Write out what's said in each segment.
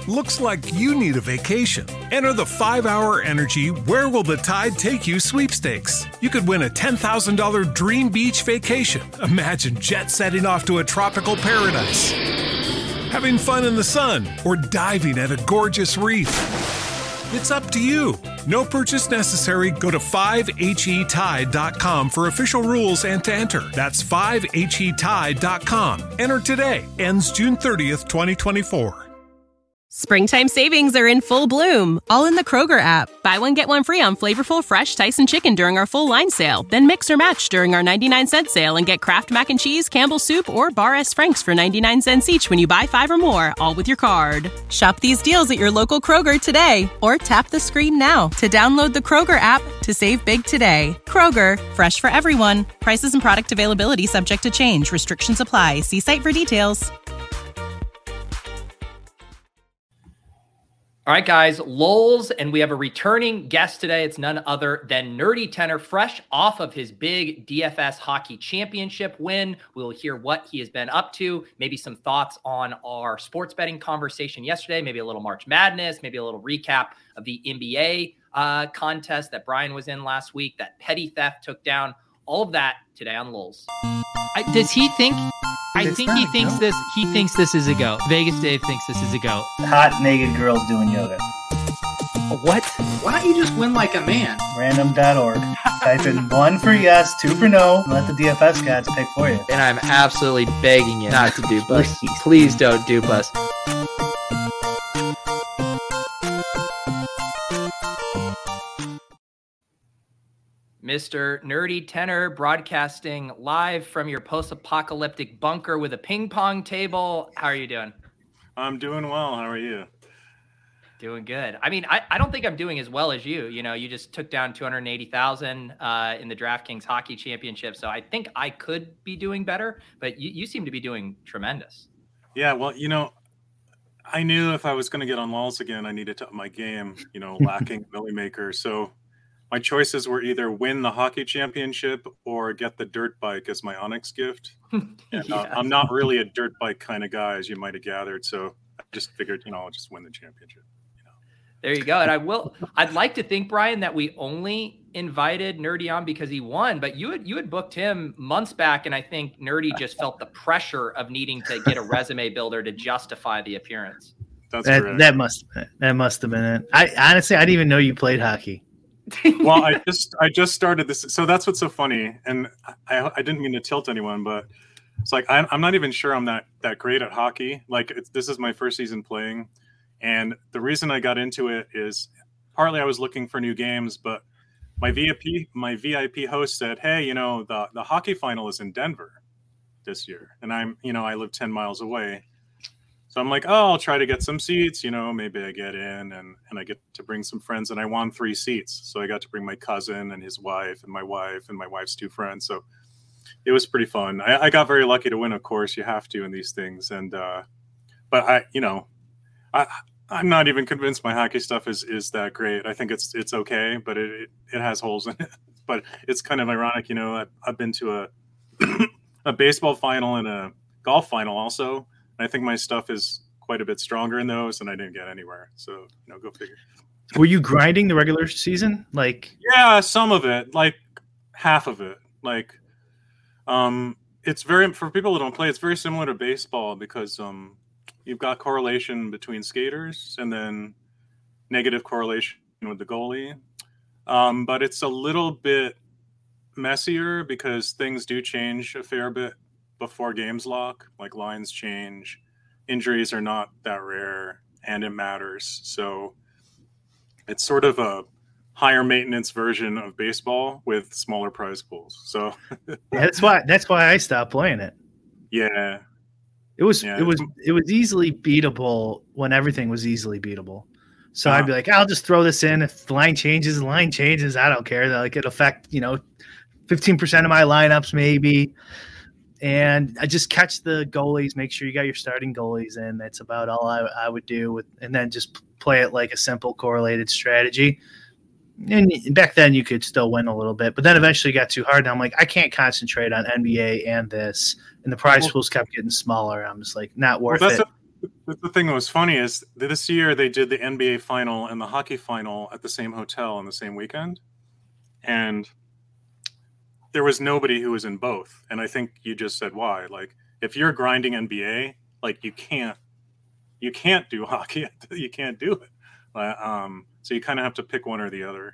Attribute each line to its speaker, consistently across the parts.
Speaker 1: Looks like you need a vacation. Enter the 5-Hour Energy Where Will the Tide Take You sweepstakes. You could win a $10,000 dream beach vacation. Imagine jet setting off to a tropical paradise, having fun in the sun, or diving at a gorgeous reef. It's up to you. No purchase necessary. Go to 5HETide.com for official rules and to enter. That's 5HETide.com. Enter today. Ends June 30th, 2024.
Speaker 2: Springtime savings are in full bloom, all in the Kroger app. Buy one, get one free on flavorful fresh Tyson chicken during our full line sale. Then mix or match during our 99-cent sale and get Kraft Mac and Cheese, Campbell's Soup, or Bar S. Frank's for 99 cents each when you buy 5 or more, all with your card. Shop these deals at your local Kroger today, or tap the screen now to download the Kroger app to save big today. Kroger, fresh for everyone. Prices and product availability subject to change. Restrictions apply. See site for details.
Speaker 3: All right, guys, Lulz, and we have a returning guest today. It's none other than Nerdy Tenor, fresh off of his big DFS Hockey Championship win. We'll hear what he has been up to, maybe some thoughts on our sports betting conversation yesterday, maybe a little March Madness, maybe a little recap of the NBA contest that Brian was in last week, that petty theft took down, all of that today on Lulz.
Speaker 4: Does he think... I think he thinks this. He thinks this is a go. Vegas Dave thinks this is a go.
Speaker 5: Hot naked girls doing yoga.
Speaker 4: What?
Speaker 6: Why don't you just win like a man?
Speaker 5: Random.org. Type in 1 for yes, 2 for no, and let the DFS gods pick for you.
Speaker 4: And I'm absolutely begging you not to dupe us. Please don't dupe us.
Speaker 3: Mr. Nerdy Tenor, broadcasting live from your post-apocalyptic bunker with a ping pong table. How are you doing?
Speaker 7: I'm doing well. How are you?
Speaker 3: Doing good. I mean, I don't think I'm doing as well as you. You know, you just took down 280,000 in the DraftKings Hockey Championship. So I think I could be doing better, but you seem to be doing tremendous.
Speaker 7: Yeah, well, you know, I knew if I was going to get on Lulz again, I needed to up my game, you know, lacking Millie Maker. So my choices were either win the hockey championship or get the dirt bike as my Onyx gift. And, I'm not really a dirt bike kind of guy, as you might have gathered. So I just figured, you know, I'll just win the championship. You know.
Speaker 3: There you go. And I'd like to think, Brian, that we only invited Nerdy on because he won, but you had booked him months back. And I think Nerdy just felt the pressure of needing to get a resume builder to justify the appearance.
Speaker 5: That must have been it. I honestly, I didn't even know you played hockey.
Speaker 7: Well, I just started this, so that's what's so funny, and I didn't mean to tilt anyone, but it's like I'm not even sure I'm that great at hockey. Like this is my first season playing, and the reason I got into it is partly I was looking for new games, but my VIP host said, "Hey, you know the hockey final is in Denver this year," and I live 10 miles away. So I'm like, oh, I'll try to get some seats, you know, maybe I get in and I get to bring some friends, and I won 3 seats. So I got to bring my cousin and his wife and my wife's 2 friends. So it was pretty fun. I got very lucky to win, of course. You have to in these things. And but I'm not even convinced my hockey stuff is that great. I think it's okay, but it has holes in it. But it's kind of ironic, you know, I've been to a baseball final and a golf final also. I think my stuff is quite a bit stronger in those, and I didn't get anywhere. So, you know, go figure.
Speaker 5: Were you grinding the regular season?
Speaker 7: Yeah, some of it, like half of it. Like, it's for people who don't play, it's very similar to baseball because you've got correlation between skaters and then negative correlation with the goalie. But it's a little bit messier because things do change a fair bit before games lock, like lines change, injuries are not that rare, and it matters. So it's sort of a higher maintenance version of baseball with smaller prize pools. So
Speaker 5: that's why I stopped playing it.
Speaker 7: Yeah.
Speaker 5: It was easily beatable when everything was easily beatable. So I'd be like, I'll just throw this in. If the line changes, I don't care. Like it'll affect, 15% of my lineups maybe. And I just catch the goalies, make sure you got your starting goalies in. That's about all I would do and then just play it like a simple correlated strategy. And back then you could still win a little bit, but then eventually it got too hard. And I'm like, I can't concentrate on NBA and this. And the prize pools kept getting smaller. I'm just like, not worth it.
Speaker 7: the thing that was funny is this year they did the NBA final and the hockey final at the same hotel on the same weekend, and there was nobody who was in both. And I think you just said why. Like, if you're grinding NBA, like you can't do hockey. You can't do it. So you kind of have to pick one or the other.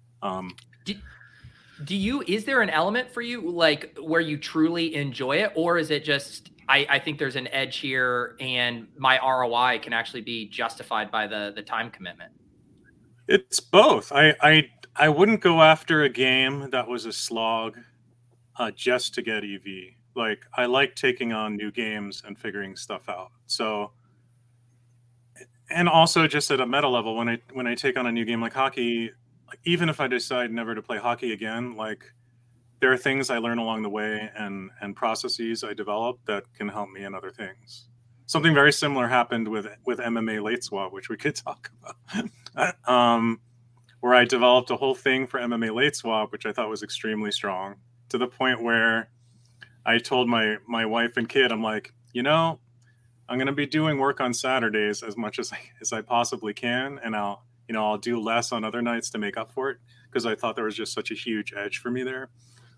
Speaker 3: Is there an element for you like where you truly enjoy it, or is it just I think there's an edge here and my ROI can actually be justified by the time commitment?
Speaker 7: It's both. I wouldn't go after a game that was a slog just to get EV. Like, I like taking on new games and figuring stuff out. So, and also just at a meta level, when I take on a new game like hockey, like, even if I decide never to play hockey again, like, there are things I learn along the way and processes I develop that can help me in other things. Something very similar happened with MMA late swap, which we could talk about, where I developed a whole thing for MMA late swap, which I thought was extremely strong, to the point where I told my wife and kid, I'm like, I'm going to be doing work on Saturdays as much as I possibly can, and I'll do less on other nights to make up for it, because I thought there was just such a huge edge for me there.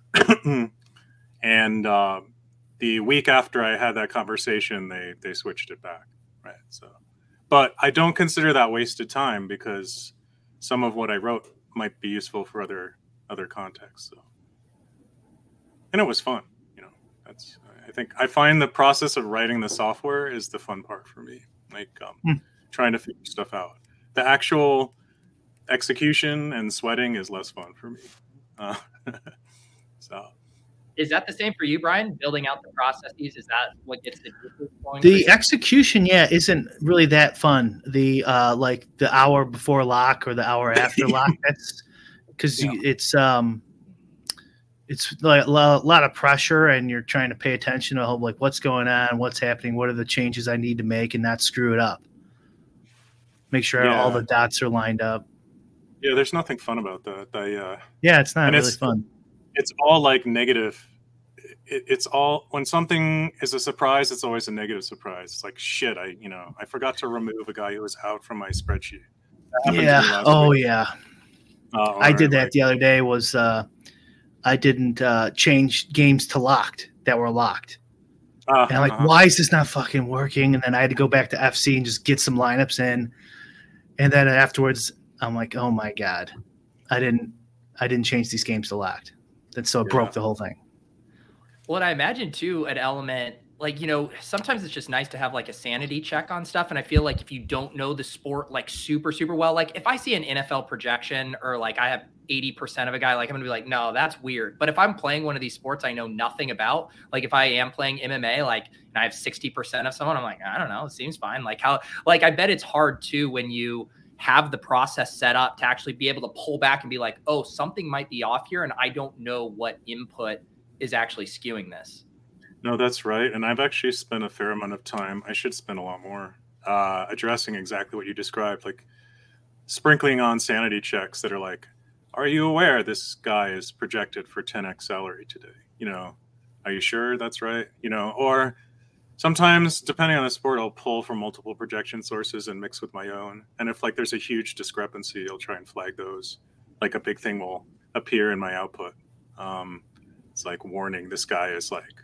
Speaker 7: And the week after I had that conversation, they switched it back, right? So, but I don't consider that wasted time, because some of what I wrote might be useful for other contexts. So, and it was fun. I find the process of writing the software is the fun part for me. Like trying to figure stuff out. The actual execution and sweating is less fun for me. So,
Speaker 3: is that the same for you, Brian? Building out the processes, is that what gets the juices flowing?
Speaker 5: The execution, isn't really that fun. The like the hour before lock or the hour after lock. That's because it's like a lot of pressure, and you're trying to pay attention to like what's going on, what's happening, what are the changes I need to make, and not screw it up. Make sure all the dots are lined up.
Speaker 7: Yeah, there's nothing fun about that.
Speaker 5: It's not really fun.
Speaker 7: It's all like negative. It's all, when something is a surprise, it's always a negative surprise. It's like, shit, I forgot to remove a guy who was out from my spreadsheet.
Speaker 5: I did that the other day. Was I didn't change games to locked that were locked. And I'm like, why is this not fucking working? And then I had to go back to FC and just get some lineups in. And then afterwards, I'm like, oh my God, I didn't change these games to locked. And so it broke the whole thing.
Speaker 3: Well, and I imagine too, an element, like, sometimes it's just nice to have like a sanity check on stuff. And I feel like if you don't know the sport like super, super well, like if I see an NFL projection or like I have 80% of a guy, like I'm gonna be like, no, that's weird. But if I'm playing one of these sports I know nothing about, like if I am playing MMA, like, and I have 60% of someone, I'm like, I don't know, it seems fine. Like I bet it's hard too when you have the process set up to actually be able to pull back and be like, oh, something might be off here, and I don't know what input is actually skewing this.
Speaker 7: No, that's right. And I've actually spent a fair amount of time, I should spend a lot more, addressing exactly what you described, like sprinkling on sanity checks that are like, are you aware this guy is projected for 10x salary today? Are you sure that's right? Or sometimes, depending on the sport, I'll pull from multiple projection sources and mix with my own. And if like there's a huge discrepancy, I'll try and flag those. Like a big thing will appear in my output. It's like, warning, this guy is like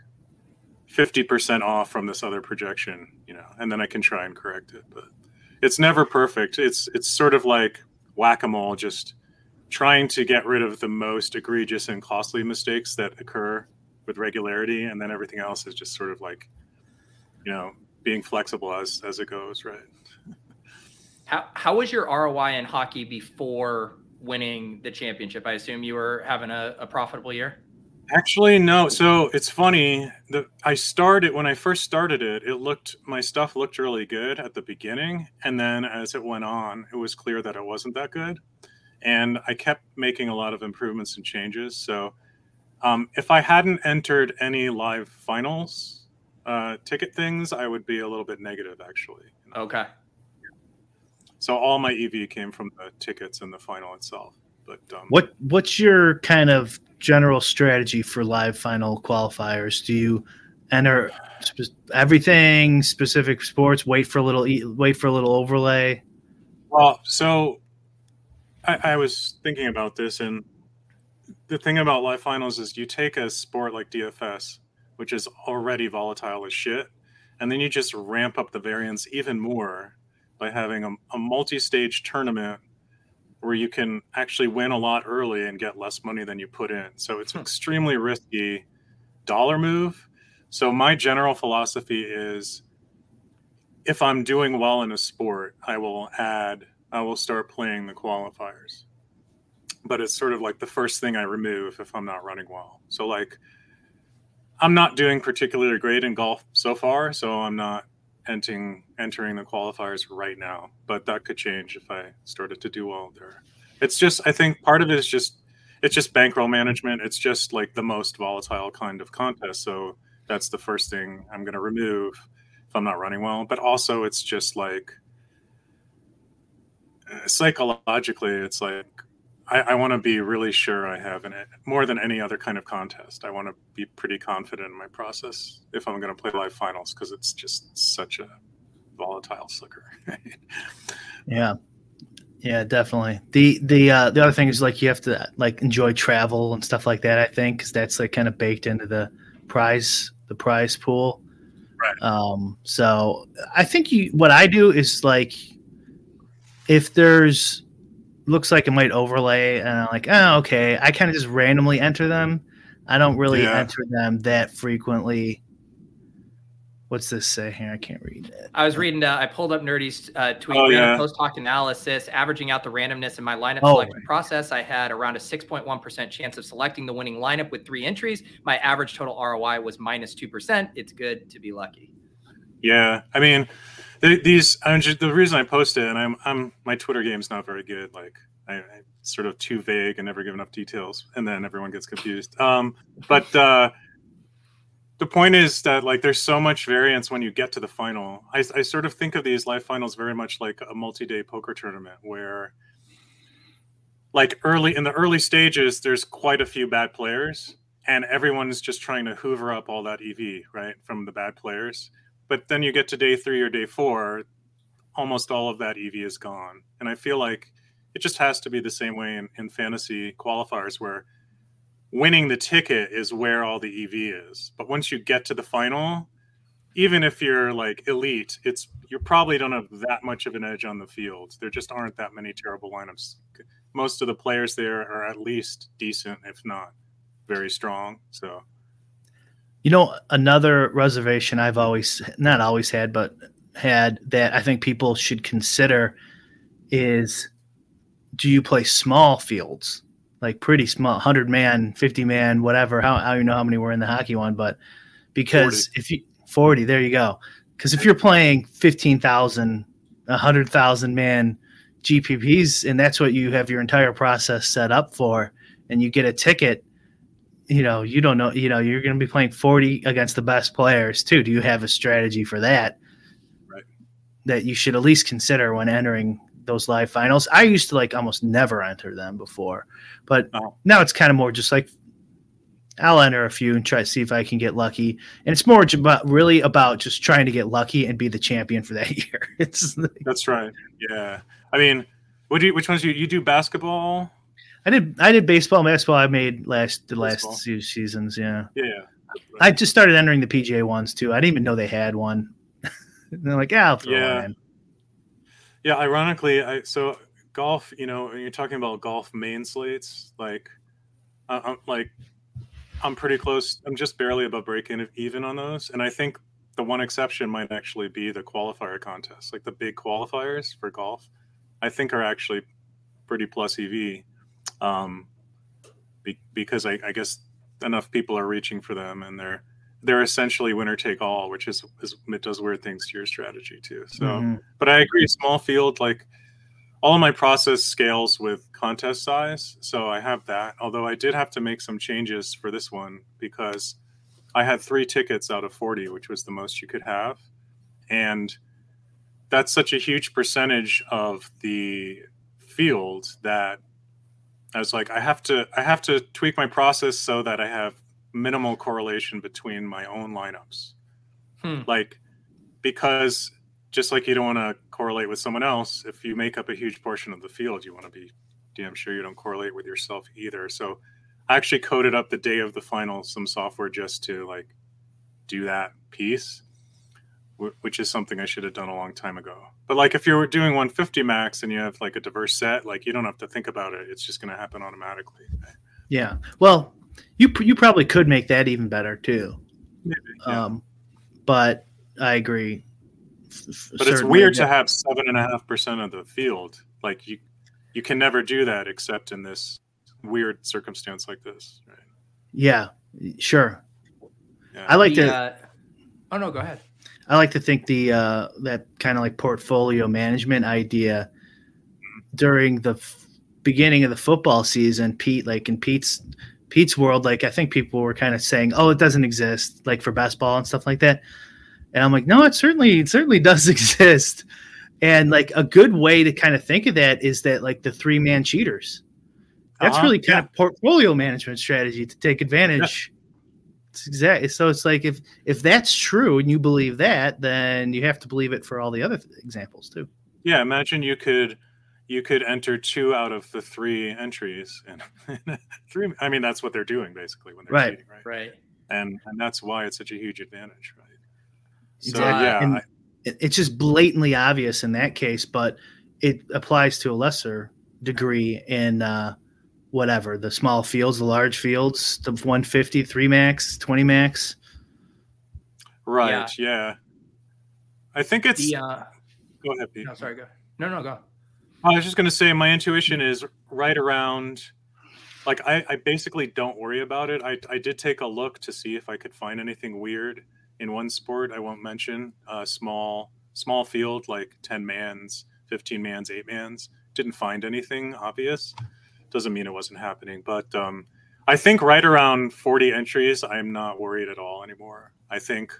Speaker 7: 50% off from this other projection, and then I can try and correct it. But it's never perfect. It's sort of like whack-a-mole, just trying to get rid of the most egregious and costly mistakes that occur with regularity, and then everything else is just sort of like, being flexible as it goes, right?
Speaker 3: How was your ROI in hockey before winning the championship? I assume you were having a profitable year.
Speaker 7: Actually, no. So it's funny that when I first started it, my stuff looked really good at the beginning. And then as it went on, it was clear that it wasn't that good. And I kept making a lot of improvements and changes. So if I hadn't entered any live finals ticket things, I would be a little bit negative, actually.
Speaker 3: Okay.
Speaker 7: So all my EV came from the tickets and the final itself. But what's
Speaker 5: your kind of general strategy for live final qualifiers? Do you enter everything, specific sports, wait for a little overlay?
Speaker 7: Well, so I was thinking about this, and the thing about live finals is you take a sport like DFS, which is already volatile as shit, and then you just ramp up the variance even more by having a multi-stage tournament where you can actually win a lot early and get less money than you put in. So it's an extremely risky dollar move. So my general philosophy is, if I'm doing well in a sport, I will start playing the qualifiers. But it's sort of like the first thing I remove if I'm not running well. So like, I'm not doing particularly great in golf so far, so I'm not entering the qualifiers right now. But that could change if I started to do well there. It's just, I think part of it is it's just bankroll management. It's just like the most volatile kind of contest. So that's the first thing I'm going to remove if I'm not running well. But also it's just like, psychologically, it's like, I want to be really sure I have in it more than any other kind of contest. I want to be pretty confident in my process if I'm going to play live finals, because it's just such a volatile sucker.
Speaker 5: Yeah, definitely. The other thing is like you have to like enjoy travel and stuff like that. I think because that's like kind of baked into the prize pool.
Speaker 7: Right.
Speaker 5: So I think what I do is like, if there's looks like it might overlay and I'm like, oh, okay, I kind of just randomly enter them. I don't really enter them that frequently. What's this say here? I can't read it.
Speaker 3: I was reading, I pulled up Nerdy's tweet, post-hoc analysis, averaging out the randomness in my lineup selection process. I had around a 6.1% chance of selecting the winning lineup with 3 entries. My average total ROI was -2%. It's good to be lucky.
Speaker 7: Yeah. I mean, the reason I post it, and my Twitter game's not very good. Like I'm sort of too vague and never give enough details, and then everyone gets confused. But the point is that like there's so much variance when you get to the final. I sort of think of these live finals very much like a multi-day poker tournament, where like in the early stages there's quite a few bad players, and everyone's just trying to hoover up all that EV right from the bad players. But then you get to day 3 or day 4, almost all of that EV is gone. And I feel like it just has to be the same way in fantasy qualifiers, where winning the ticket is where all the EV is. But once you get to the final, even if you're like elite, you probably don't have that much of an edge on the field. There just aren't that many terrible lineups. Most of the players there are at least decent, if not very strong. So,
Speaker 5: you know, another reservation I've not always had, but had that I think people should consider is, do you play small fields, like pretty small, 100-man, 50-man, whatever? I don't know how many were in the hockey one, but because 40, there you go. Because if you're playing 15,000, 100,000 man GPPs, and that's what you have your entire process set up for, and you get a ticket, you don't know, you're going to be playing 40 against the best players too. Do you have a strategy for that?
Speaker 7: Right. That
Speaker 5: you should at least consider when entering those live finals. I used to like almost never enter them before, but now it's kind of more just like, I'll enter a few and try to see if I can get lucky. And it's more really about just trying to get lucky and be the champion for that year.
Speaker 7: That's right. Yeah. I mean, which ones you do basketball?
Speaker 5: I did baseball and basketball. I made the last 2 seasons. Yeah.
Speaker 7: Yeah.
Speaker 5: Right. I just started entering the PGA ones too. I didn't even know they had one. They're like, I'll throw it in.
Speaker 7: Yeah. Ironically, so golf, when you're talking about golf main slates, like I'm pretty close. I'm just barely above breaking even on those. And I think the one exception might actually be the qualifier contests, like the big qualifiers for golf, I think are actually pretty plus EV. Because I guess enough people are reaching for them, and they're essentially winner take all, which is it does weird things to your strategy too. So, But I agree, small field, like all of my process scales with contest size, so I have that. Although I did have to make some changes for this one because I had 3 tickets out of 40, which was the most you could have, and that's such a huge percentage of the field that I was like, I have to tweak my process so that I have minimal correlation between my own lineups. Like, because just like you don't want to correlate with someone else, if you make up a huge portion of the field, you want to be damn sure you don't correlate with yourself either. So I actually coded up the day of the final some software just to like do that piece, which is something I should have done a long time ago. But like if you're doing 150 max and you have like a diverse set, like you don't have to think about it. It's just going to happen automatically.
Speaker 5: Yeah. Well, you probably could make that even better too.
Speaker 7: Maybe, yeah.
Speaker 5: But I agree.
Speaker 7: But it's weird to have 7.5% of the field. Like you can never do that except in this weird circumstance like this. Right?
Speaker 5: Yeah, sure.
Speaker 7: Yeah.
Speaker 5: I like to.
Speaker 3: Oh no, go ahead.
Speaker 5: I like to think that kind of like portfolio management idea during the beginning of the football season, Pete, like in Pete's world, like I think people were kind of saying, "Oh, it doesn't exist," like for best ball and stuff like that. And I'm like, no, it certainly does exist. And like a good way to kind of think of that is that like the 3-man cheaters. That's really kind of portfolio management strategy to take advantage. Yeah. It's exactly. So it's like if that's true and you believe that, then you have to believe it for all the other examples too.
Speaker 7: Yeah, imagine you could enter 2 out of the 3 entries, and 3. I mean, that's what they're doing basically when they're cheating, right?
Speaker 3: Right.
Speaker 7: And that's why it's such a huge advantage, right? So
Speaker 5: exactly.
Speaker 7: yeah,
Speaker 5: and it's just blatantly obvious in that case, but it applies to a lesser degree in whatever the small fields, the large fields, the 150, 3 max, 20 max.
Speaker 7: Right. Yeah. I think it's. Go ahead, Pete.
Speaker 3: No, sorry. Go. No, go.
Speaker 7: I was just going to say my intuition is right around. Like I basically don't worry about it. I did take a look to see if I could find anything weird in one sport. I won't mention small field, like 10 mans, 15 mans, 8 mans. Didn't find anything obvious. Doesn't mean it wasn't happening, but I think right around 40 entries, I'm not worried at all anymore. I think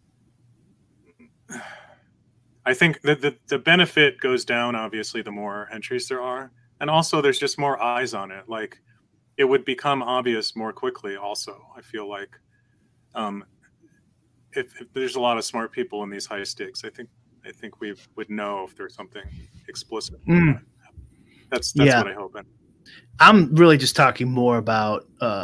Speaker 7: that the benefit goes down, obviously, the more entries there are. And also there's just more eyes on it. Like it would become obvious more quickly also. I feel like if there's a lot of smart people in these high stakes, I think we would know if there's something explicit. That's what I hope.
Speaker 5: I'm really just talking more about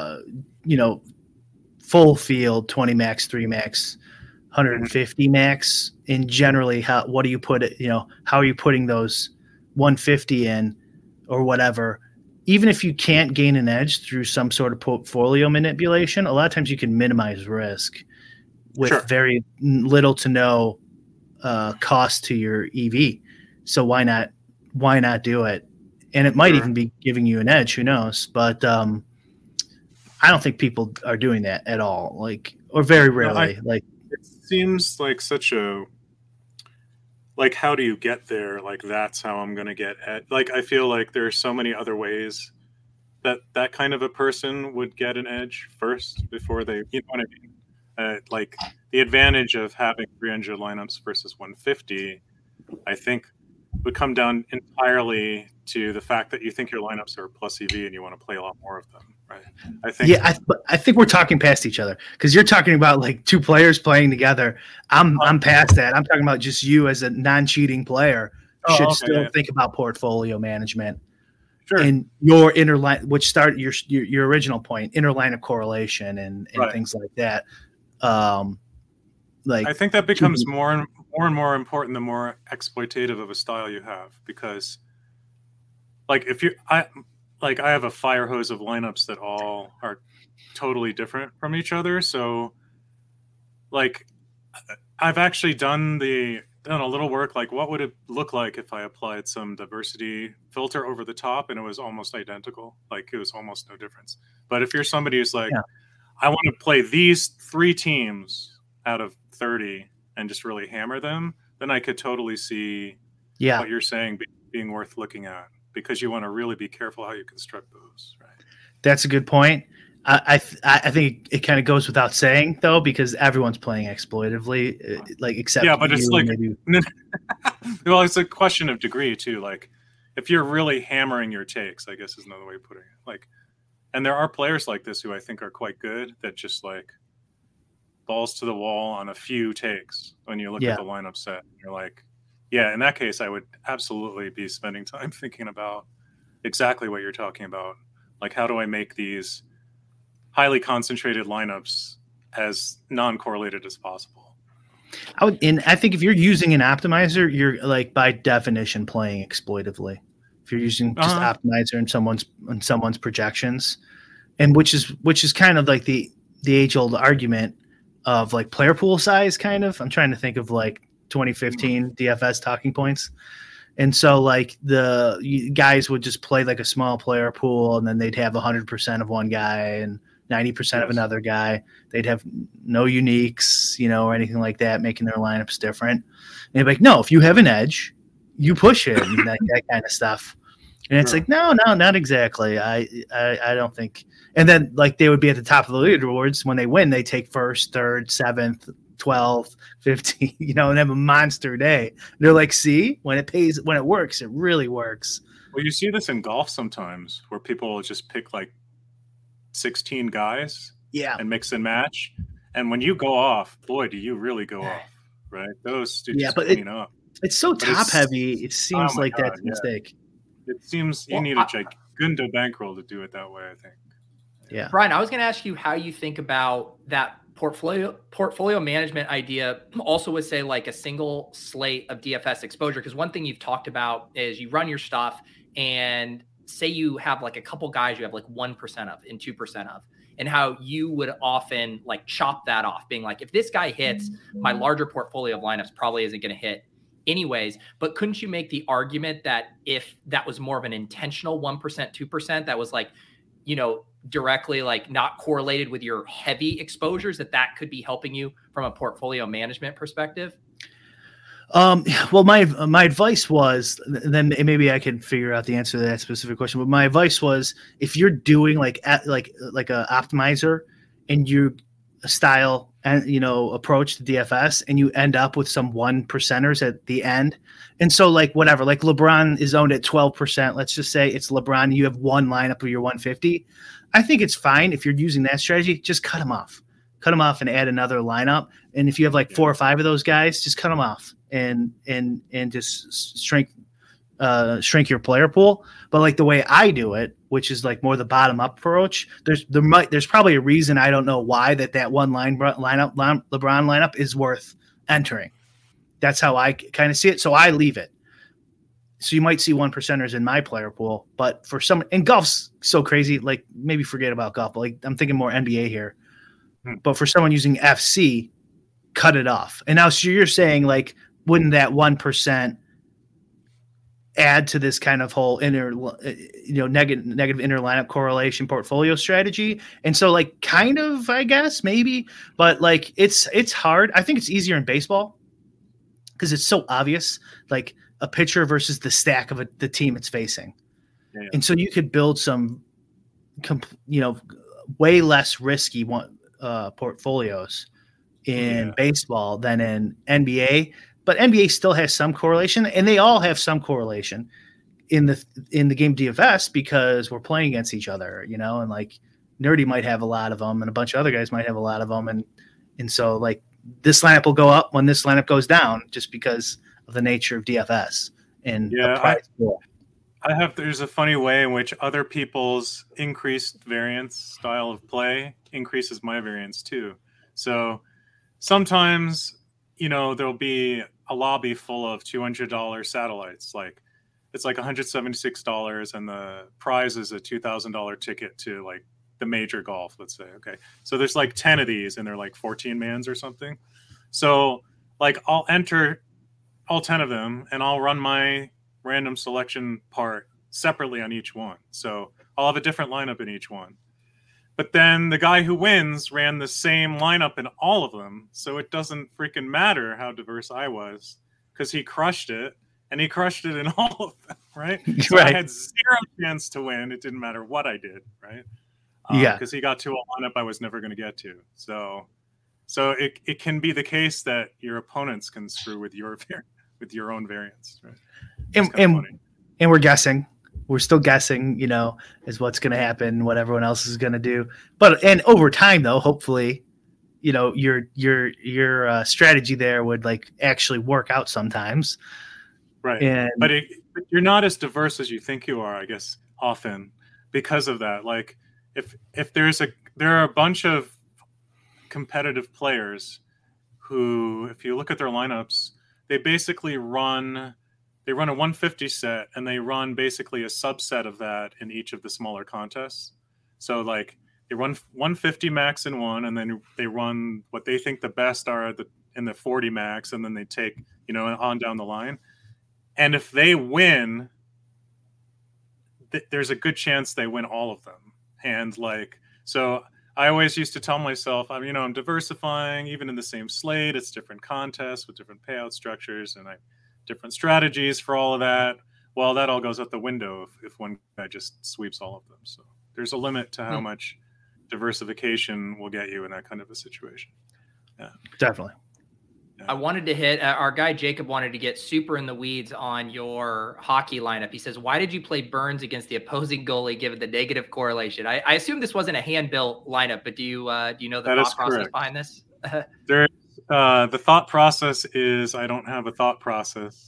Speaker 5: full field 20 max, 3 max, 150 max, and generally what do you put it? How are you putting those 150 in or whatever? Even if you can't gain an edge through some sort of portfolio manipulation, a lot of times you can minimize risk with very little to no cost to your EV. So why not do it? And it might even be giving you an edge. Who knows? But I don't think people are doing that at all. Like, or very rarely.
Speaker 7: It seems like such a. Like, how do you get there? Like, that's how I'm going to get at. Like, I feel like there are so many other ways that kind of a person would get an edge first before they, you know what I mean? Like, the advantage of having 300 lineups versus 150, I think, would come down entirely to the fact that you think your lineups are plus EV and you want to play a lot more of them, right? I think.
Speaker 5: I think we're talking past each other because you're talking about like 2 players playing together. I'm past that. I'm talking about just you as a non-cheating player should still think about portfolio management.
Speaker 7: Sure.
Speaker 5: And your inner line, which start your original point, inner line of correlation and things like that.
Speaker 7: I think that becomes more and more important the more exploitative of a style you have, because like I have a fire hose of lineups that all are totally different from each other. So like I've actually done a little work, like what would it look like if I applied some diversity filter over the top and it was almost identical, like it was almost no difference. But if you're somebody who's like, I want to play these 3 teams out of 30 and just really hammer them, then I could totally see what you're saying being worth looking at, because you want to really be careful how you construct those, right?
Speaker 5: That's a good point. I think it kind of goes without saying though, because everyone's playing exploitatively, like except
Speaker 7: but it's like well, it's a question of degree too. Like if you're really hammering your takes, I guess is another way of putting it. Like And there are players like this who I think are quite good that just like balls to the wall on a few takes when you look at the lineup set. You're like, yeah, in that case, I would absolutely be spending time thinking about exactly what you're talking about. Like, how do I make these highly concentrated lineups as non-correlated as possible?
Speaker 5: I think if you're using an optimizer, you're like by definition playing exploitively. If you're using just optimizer in someone's projections, and which is kind of like the age old argument of like player pool size. Kind of, I'm trying to think of like 2015 DFS talking points. And so like the guys would just play like a small player pool, and then they'd have 100% of one guy and 90% of another guy. They'd have no uniques, or anything like that, making their lineups different. And they'd be like, no, if you have an edge, you push it and that kind of stuff. And it's like, no, not exactly. I don't think. And then like they would be at the top of the leaderboards when they win. They take first, third, seventh, 12th, 15, and have a monster day. And they're like, see, when it works, it really works.
Speaker 7: Well, you see this in golf sometimes where people just pick like 16 guys and mix and match. And when you go off, boy, do you really go off, right? Those do just clean up.
Speaker 5: It's so top heavy. It seems like that's a mistake.
Speaker 7: It seems you need a Gundo bankroll to do it that way, I think.
Speaker 5: Yeah.
Speaker 3: Brian, I was going to ask you how you think about that portfolio management idea also with, say, like a single slate of DFS exposure. Because one thing you've talked about is you run your stuff and say you have like a couple guys you have like 1% of and 2% of, and how you would often like chop that off, being like, if this guy hits, my larger portfolio of lineups probably isn't going to hit anyways. But couldn't you make the argument that if that was more of an intentional 1%, 2%, that was like, directly like not correlated with your heavy exposures, that could be helping you from a portfolio management perspective?
Speaker 5: Well, my advice was, then maybe I can figure out the answer to that specific question. But my advice was, if you're doing like a optimizer and you style and approach to DFS, and you end up with some 1%ers at the end, and so like whatever, like LeBron is owned at 12%. Let's just say it's LeBron. You have one lineup of your 150. I think it's fine if you're using that strategy. Just cut them off and add another lineup. And if you have like 4 or 5 of those guys, just cut them off and just shrink your player pool. But like the way I do it, which is like more the bottom up approach, there's probably a reason, I don't know why, that one LeBron lineup is worth entering. That's how I kind of see it. So I leave it. So you might see 1%ers in my player pool, but for some, and golf's so crazy, like maybe forget about golf, but like I'm thinking more NBA here. But for someone using FC, cut it off. And now, so you're saying like, wouldn't that 1% add to this kind of whole negative inner lineup correlation portfolio strategy? And so like, kind of, I guess maybe, but like, it's hard. I think it's easier in baseball because it's so obvious, like a pitcher versus the stack of the team it's facing. Yeah. And so you could build some, way less risky portfolios in baseball than in NBA. But NBA still has some correlation, and they all have some correlation in the game DFS because we're playing against each other, and like Nerdy might have a lot of them, and a bunch of other guys might have a lot of them, and so like this lineup will go up when this lineup goes down, just because of the nature of DFS and the prize pool.
Speaker 7: There's a funny way in which other people's increased variance style of play increases my variance too. So sometimes, there'll be a lobby full of $200 satellites. Like it's like $176 and the prize is a $2,000 ticket to like the major golf, let's say. Okay. So there's like 10 of these and they're like 14 mans or something. So like I'll enter all 10 of them and I'll run my random selection part separately on each one. So I'll have a different lineup in each one. But then the guy who wins ran the same lineup in all of them. So it doesn't freaking matter how diverse I was because he crushed it, and he crushed it in all of them, right? So I had zero chance to win. It didn't matter what I did, right? Because he got to a lineup I was never going to get to. So it can be the case that your opponents can screw with your own variance, right?
Speaker 5: And we're guessing we're still guessing, is what's going to happen, what everyone else is going to do. And over time, though, hopefully, your strategy there would like actually work out sometimes.
Speaker 7: Right. But you're not as diverse as you think you are, I guess, often because of that. Like if there are a bunch of competitive players who, if you look at their lineups, they basically run a 150 set, and they run basically a subset of that in each of the smaller contests. So like they run 150 max in one, and then they run what they think the best are in the 40 max, and then they take, on down the line. And if they win, there's a good chance they win all of them. And like, so I always used to tell myself, I'm diversifying even in the same slate. It's different contests with different payout structures and different strategies for all of that. Well, that all goes out the window if one guy just sweeps all of them. So there's a limit to how much diversification will get you in that kind of a situation. Yeah,
Speaker 5: definitely.
Speaker 3: I wanted to hit our guy Jacob wanted to get super in the weeds on your hockey lineup. He says, why did you play Burns against the opposing goalie given the negative correlation? I assume this wasn't a hand-built lineup, but do you know the thought process behind this?
Speaker 7: The thought process is I don't have a thought process.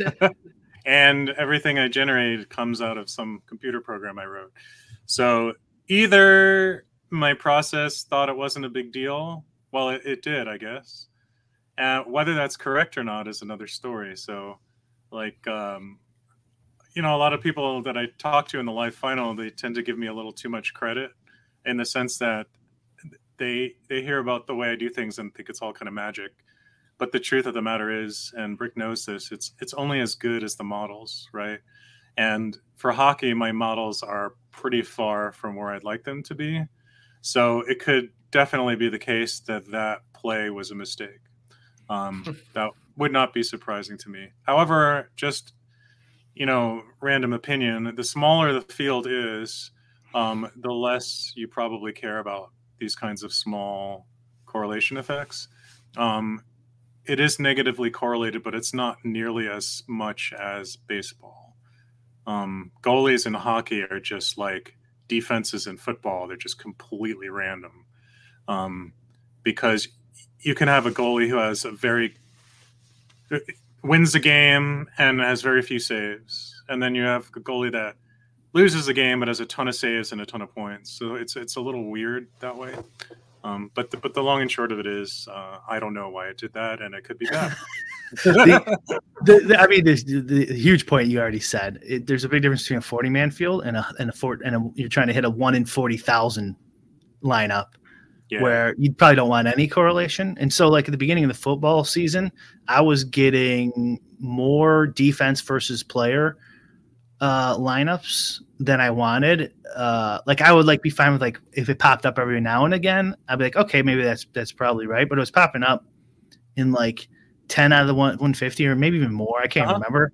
Speaker 7: And everything I generate comes out of some computer program I wrote. So either my process thought it wasn't a big deal. Well, it did, I guess. Whether that's correct or not is another story. So, like, a lot of people that I talk to in the live final, they tend to give me a little too much credit in the sense that they hear about the way I do things and think it's all kind of magic. But the truth of the matter is, and Brick knows this, it's only as good as the models, right? And for hockey, my models are pretty far from where I'd like them to be. So it could definitely be the case that play was a mistake. That would not be surprising to me. However, just, random opinion, the smaller the field is, the less you probably care about these kinds of small correlation effects. It is negatively correlated, but it's not nearly as much as baseball. Goalies in hockey are just like defenses in football. They're just completely random. Because you can have a goalie who has wins the game and has very few saves. And then you have a goalie that loses the game but has a ton of saves and a ton of points. So it's a little weird that way. But the long and short of it is, I don't know why it did that, and it could be bad.
Speaker 5: The huge point you already said. There's a big difference between a 40-man field and you're trying to hit a 1 in 40,000 lineup, where you probably don't want any correlation. And so, like at the beginning of the football season, I was getting more defense versus player lineups than I wanted. Like I would like be fine with like if it popped up every now and again, I'd be like, okay, maybe that's probably right. But it was popping up in like 10 out of the 150 or maybe even more. I can't remember.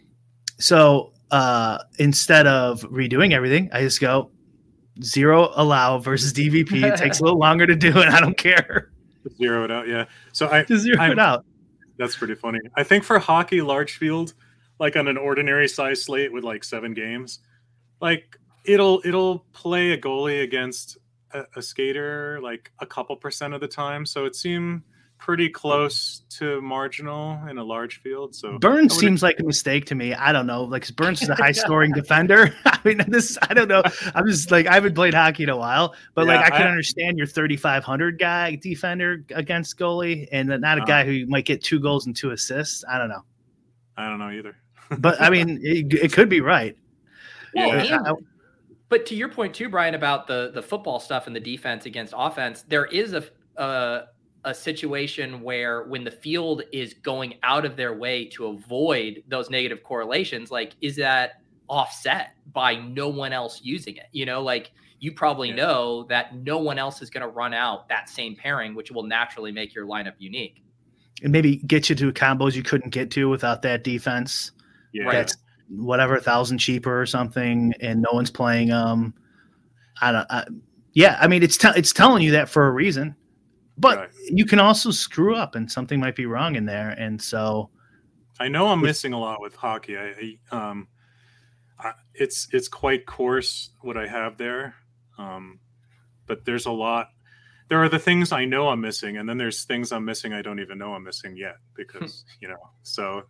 Speaker 5: So instead of redoing everything, I just go 0 allow versus DVP. It takes a little longer to do it. I don't care.
Speaker 7: Zero it out. Yeah. So
Speaker 5: just zero it out.
Speaker 7: That's pretty funny. I think for hockey, large field, like on an ordinary size slate with like 7 games, like it'll play a goalie against a skater like a couple % of the time. So it seemed pretty close to marginal in a large field. So
Speaker 5: Burns seems like a mistake to me. I don't know. Like Burns is a high scoring defender. I mean, I don't know. I'm just like, I haven't played hockey in a while, but I can understand your 3,500 guy defender against goalie and not a guy who might get 2 goals and 2 assists. I don't know.
Speaker 7: I don't know either.
Speaker 5: But I mean, it could be right.
Speaker 3: Well, but to your point too, Brian, about the football stuff and the defense against offense, there is a situation where when the field is going out of their way to avoid those negative correlations, like is that offset by no one else using it? Like you probably know that no one else is going to run out that same pairing, which will naturally make your lineup unique.
Speaker 5: And maybe get you to combos you couldn't get to without that defense.
Speaker 7: Yeah.
Speaker 5: That's whatever 1,000 cheaper or something, and no one's playing them. I mean, it's telling you that for a reason, but you can also screw up and something might be wrong in there. And so
Speaker 7: I know I'm missing a lot with hockey. it's quite coarse what I have there, but there's a lot. There are the things I know I'm missing, and then there's things I'm missing I don't even know I'm missing yet because So,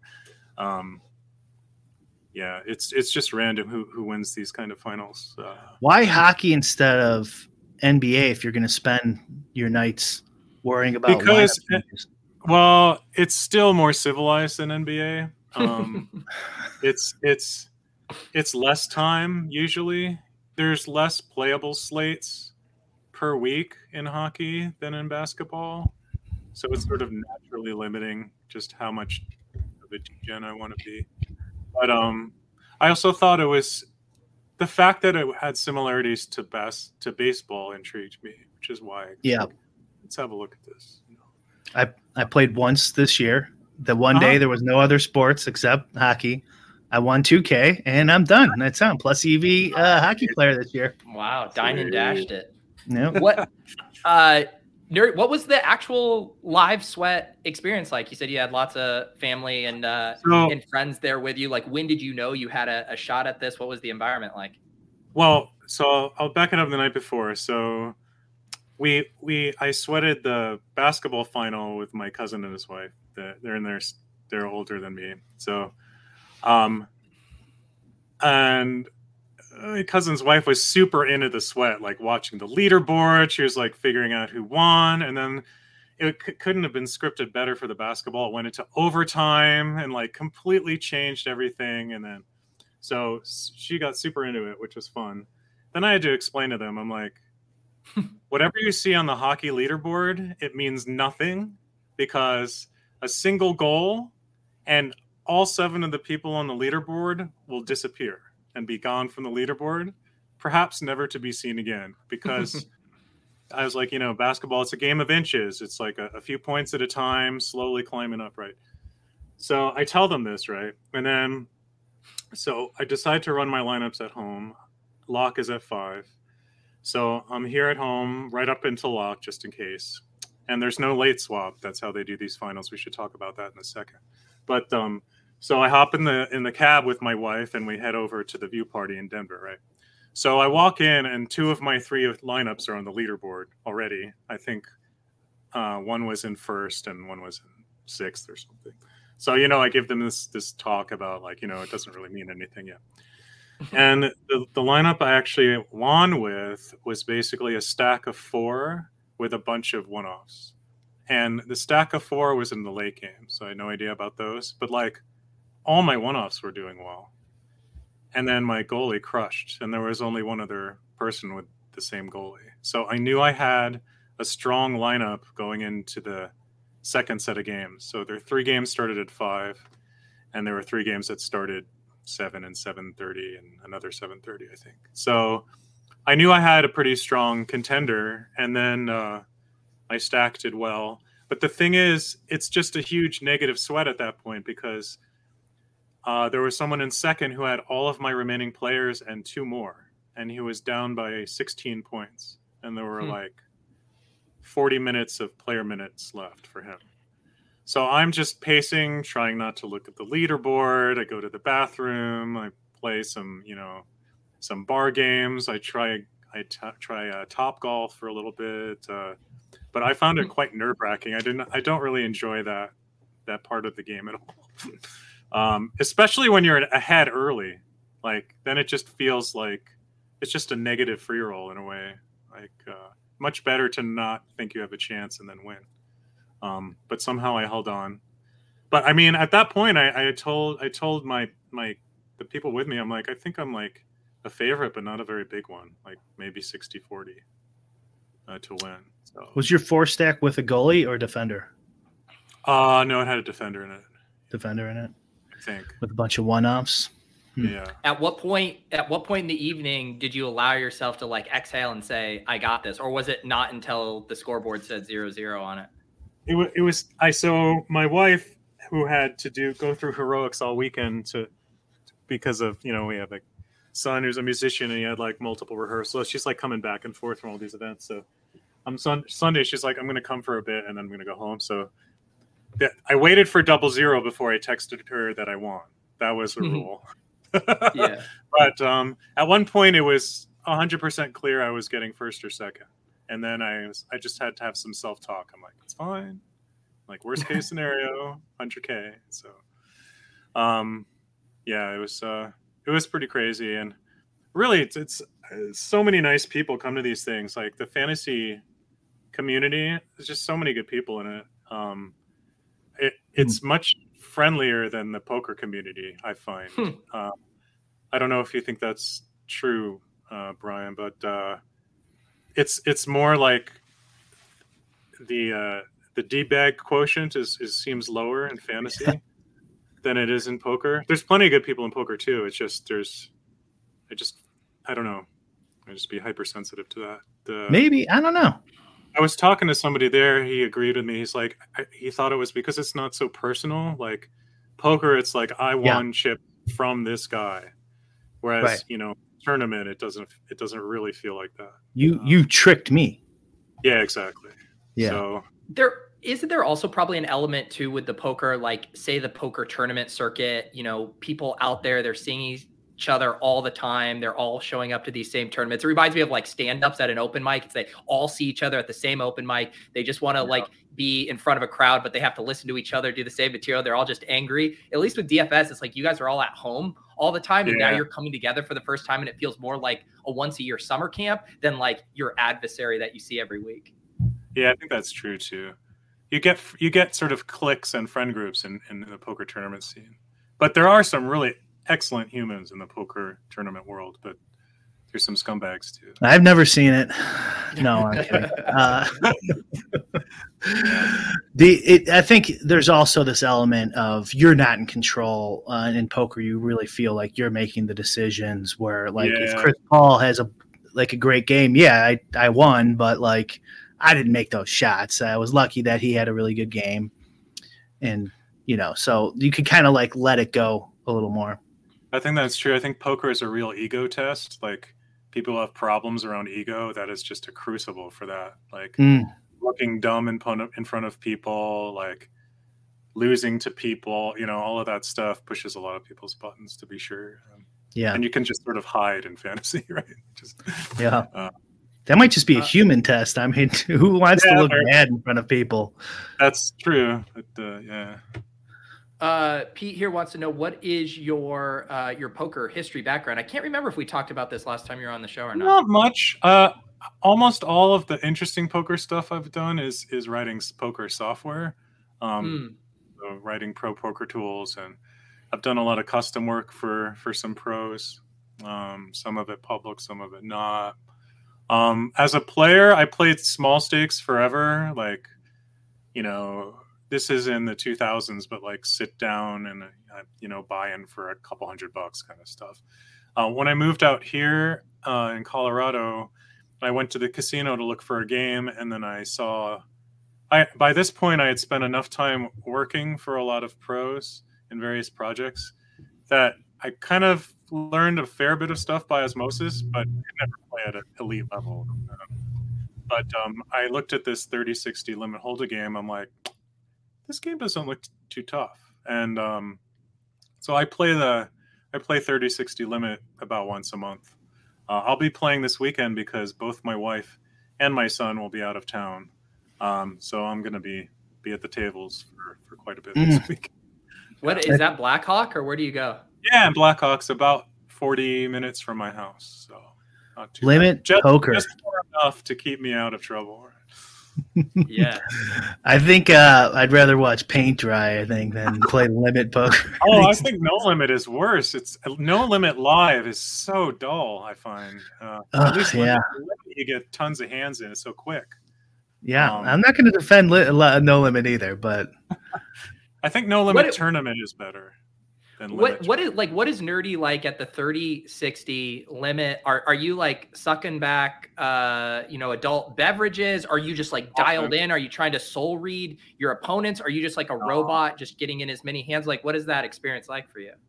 Speaker 7: yeah, it's just random who wins these kind of finals.
Speaker 5: Why hockey instead of NBA if you're going to spend your nights worrying about?
Speaker 7: Because well, it's still more civilized than NBA. It's less time usually. There's less playable slates per week in hockey than in basketball, so it's sort of naturally limiting just how much of a degen I want to be. But I also thought it was the fact that it had similarities to baseball intrigued me, which is why.
Speaker 5: Yeah,
Speaker 7: let's have a look at this.
Speaker 5: I played once this year. The one day there was no other sports except hockey. I won 2K and I'm done. That's on plus EV hockey player this year.
Speaker 3: Wow, dined and dashed it.
Speaker 5: No.
Speaker 3: What Nerd, what was the actual live sweat experience like? You said you had lots of family and friends there with you. Like, when did you know you had a shot at this? What was the environment like?
Speaker 7: Well, so I'll back it up the night before. So I sweated the basketball final with my cousin and his wife. They're older than me. So, and my cousin's wife was super into the sweat, like watching the leaderboard. She was like figuring out who won, and then it couldn't have been scripted better for the basketball. It went into overtime and like completely changed everything. And then, so she got super into it, which was fun. Then I had to explain to them, I'm like, whatever you see on the hockey leaderboard, it means nothing because a single goal and all 7 of the people on the leaderboard will disappear and be gone from the leaderboard, perhaps never to be seen again. Because I was like, basketball, it's a game of inches. It's like a few points at a time, slowly climbing up, right? So I tell them this, right? And then, so I decide to run my lineups at home. Lock is at 5. So I'm here at home right up until lock, just in case. And there's no late swap. That's how they do these finals. We should talk about that in a second. But so I hop in the cab with my wife and we head over to the view party in Denver, right? So I walk in and 2 of my 3 lineups are on the leaderboard already. I think one was in first and one was in 6th or something. So, I give them this talk about like, it doesn't really mean anything yet. And the lineup I actually won with was basically a stack of 4 with a bunch of one-offs. And the stack of 4 was in the late game, so I had no idea about those. But like all my one-offs were doing well. And then my goalie crushed, and there was only one other person with the same goalie. So I knew I had a strong lineup going into the second set of games. So there 3 games started at 5, and there were 3 games that started 7 and 7:30 and another 7:30, I think. So I knew I had a pretty strong contender, and then I stacked it well. But the thing is, it's just a huge negative sweat at that point because there was someone in second who had all of my remaining players and 2 more, and he was down by 16 points. And there were like 40 minutes of player minutes left for him. So I'm just pacing, trying not to look at the leaderboard. I go to the bathroom. I play some bar games. I try Top Golf for a little bit, but I found it quite nerve-wracking. I don't really enjoy that part of the game at all, especially when you're ahead early. Like then it just feels like it's just a negative free roll in a way. Like much better to not think you have a chance and then win. But somehow I held on. But I mean, at that point, I told the people with me, I'm like, I think I'm like a favorite, but not a very big one, like maybe 60-40 to win. So
Speaker 5: was your 4 stack with a goalie or defender?
Speaker 7: No, it had a defender in it.
Speaker 5: Defender in it,
Speaker 7: I think,
Speaker 5: with a bunch of one-offs.
Speaker 7: Yeah.
Speaker 3: At what point in the evening did you allow yourself to like exhale and say, I got this? Or was it not until the scoreboard said 0-0 on it?
Speaker 7: It was so my wife, who had to go through heroics all weekend because of, we have a son who's a musician and he had like multiple rehearsals. She's like coming back and forth from all these events. So Sunday, she's like, I'm going to come for a bit and then I'm going to go home. So I waited for 0-0 before I texted her that I won. That was the rule.
Speaker 3: Yeah.
Speaker 7: But at one point, it was 100% clear I was getting first or second. And then I just had to have some self-talk. I'm like, it's fine. Like, worst case scenario, 100K. So, yeah, it was pretty crazy. And really, it's so many nice people come to these things. Like, the fantasy community, there's just so many good people in it. It's much friendlier than the poker community, I find. I don't know if you think that's true, Brian, but it's more like the D-bag quotient seems lower in fantasy than it is in poker. There's plenty of good people in poker too. It's just I don't know. I just be hypersensitive to that.
Speaker 5: Maybe, I don't know.
Speaker 7: I was talking to somebody there. He agreed with me. He's like, he thought it was because it's not so personal. Like poker, it's like I won chip from this guy, whereas tournament, it doesn't really feel like that.
Speaker 5: You tricked me.
Speaker 7: Yeah, exactly.
Speaker 5: Yeah.
Speaker 7: So
Speaker 3: Isn't there also probably an element too with the poker, like say the poker tournament circuit, people out there, they're seeing each other all the time. They're all showing up to these same tournaments. It reminds me of like stand-ups at an open mic. They all see each other at the same open mic. They just want to like be in front of a crowd, but they have to listen to each other, do the same material. They're all just angry. At least with DFS, it's like you guys are all at home all the time. And now you're coming together for the first time. And it feels more like a once a year summer camp than like your adversary that you see every week.
Speaker 7: Yeah, I think that's true too. You get sort of cliques and friend groups in the poker tournament scene. But there are some really excellent humans in the poker tournament world, but there's some scumbags too.
Speaker 5: I've never seen it. No, I'm kidding. I think there's also this element of you're not in control. In poker, you really feel like you're making the decisions. Where if Chris Paul has a great game, I won, but like I didn't make those shots. I was lucky that he had a really good game, and so you could kind of like let it go a little more.
Speaker 7: I think that's true. I think poker is a real ego test. Like people have problems around ego. That is just a crucible for that. Like looking dumb in front of people, like losing to people, all of that stuff pushes a lot of people's buttons, to be sure. And you can just sort of hide in fantasy, right?
Speaker 5: That might just be a human test. I mean, who wants to look bad in front of people?
Speaker 7: That's true.
Speaker 3: Pete here wants to know, what is your poker history background? I can't remember if we talked about this last time you were on the show or not.
Speaker 7: Not much. Almost all of the interesting poker stuff I've done is writing poker software, so writing pro poker tools, and I've done a lot of custom work for some pros. Some of it public, some of it not. As a player, I played small stakes forever. Like, this is in the 2000s, but like sit down and, buy in for a couple $100 kind of stuff. When I moved out here in Colorado, I went to the casino to look for a game. And then by this point, I had spent enough time working for a lot of pros in various projects that I kind of learned a fair bit of stuff by osmosis, but I never play at an elite level. But I looked at this 30-60 limit holder game. I'm like, this game doesn't look too tough. And so I play 30-60 limit about once a month. I'll be playing this weekend because both my wife and my son will be out of town. So I'm going to be at the tables for quite a bit this week.
Speaker 3: What is that, Blackhawk, or where do you go?
Speaker 7: Yeah, and Blackhawk's about 40 minutes from my house, so not too
Speaker 5: limit
Speaker 7: bad.
Speaker 5: poker.
Speaker 7: Just enough to keep me out of trouble.
Speaker 3: Yeah,
Speaker 5: I think I'd rather watch paint dry, than play limit poker.
Speaker 7: I think No Limit is worse. It's No Limit Live is so dull, I find. At least limit, you get tons of hands in. It's so quick.
Speaker 5: Yeah, I'm not going to defend No Limit either, but
Speaker 7: I think No Limit Tournament is better.
Speaker 3: What is nerdy like at the 30-60 limit? Are you like sucking back adult beverages? Are you just like dialed in? Are you trying to soul read your opponents? Are you just like a robot just getting in as many hands? Like, what is that experience like for you?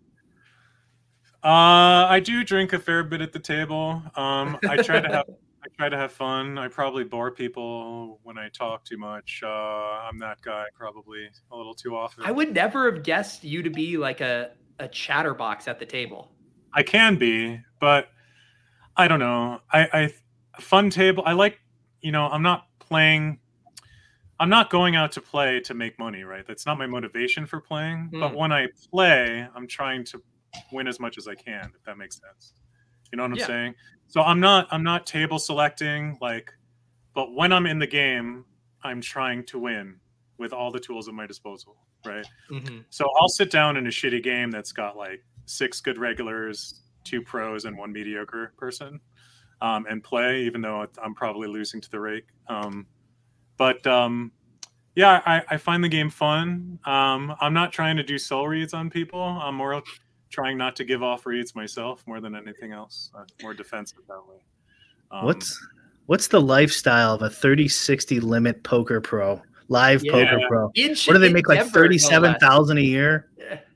Speaker 7: I do drink a fair bit at the table. I try to have fun. I probably bore people when I talk too much. I'm that guy probably a little too often.
Speaker 3: I would never have guessed you to be like a chatterbox at the table.
Speaker 7: I can be, but I don't know. I fun table. I like, I'm not going out to play to make money, right? That's not my motivation for playing. But when I play, I'm trying to win as much as I can, if that makes sense. You know what I'm saying? So I'm not table selecting, but when I'm in the game, I'm trying to win with all the tools at my disposal, right? Mm-hmm. So I'll sit down in a shitty game that's got 6 good regulars, 2 pros, and 1 mediocre person, and play, even though I'm probably losing to the rake. I find the game fun. I'm not trying to do soul reads on people. I'm more trying not to give off reads myself more than anything else. More defensive that way.
Speaker 5: What's the lifestyle of a 30-60 limit poker pro, live poker pro? What do they make, like $37,000 a year?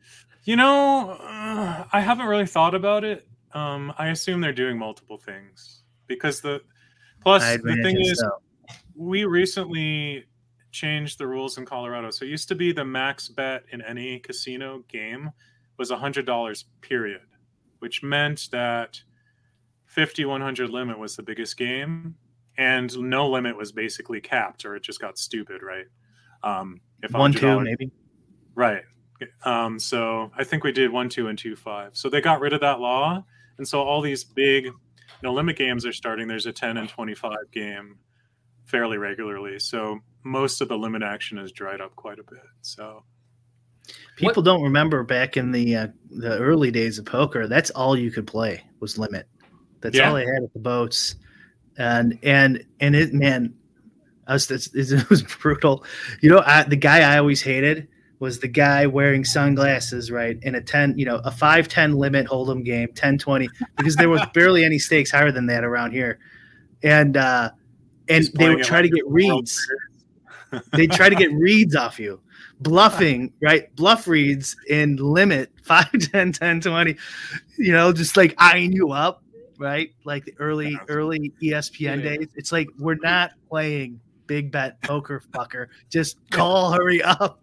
Speaker 7: I haven't really thought about it. I assume they're doing multiple things because the thing is, we recently changed the rules in Colorado. So it used to be the max bet in any casino game was $100 period, which meant that 50-100 limit was the biggest game, and no limit was basically capped, or it just got stupid, right? If
Speaker 5: 1-2 maybe,
Speaker 7: right? So I think we did 1-2 and 2-5. So they got rid of that law, and so all these big, limit games are starting. There's a 10 and 25 game fairly regularly. So most of the limit action has dried up quite a bit. So
Speaker 5: people don't remember back in the early days of poker, that's all you could play was limit. That's all they had at the boats. And it, man, it was brutal. The guy I always hated was the guy wearing sunglasses, right? In a 5-10 limit hold'em game, 10-20, because there was barely any stakes higher than that around here. And they would try to get reads. They'd try to get reads off you. Bluffing, right? Bluff reads in limit 5, 10, 10, 20, just eyeing you up, right? Like the early ESPN days. It's like, we're not playing big bet poker, fucker. Just call, hurry up.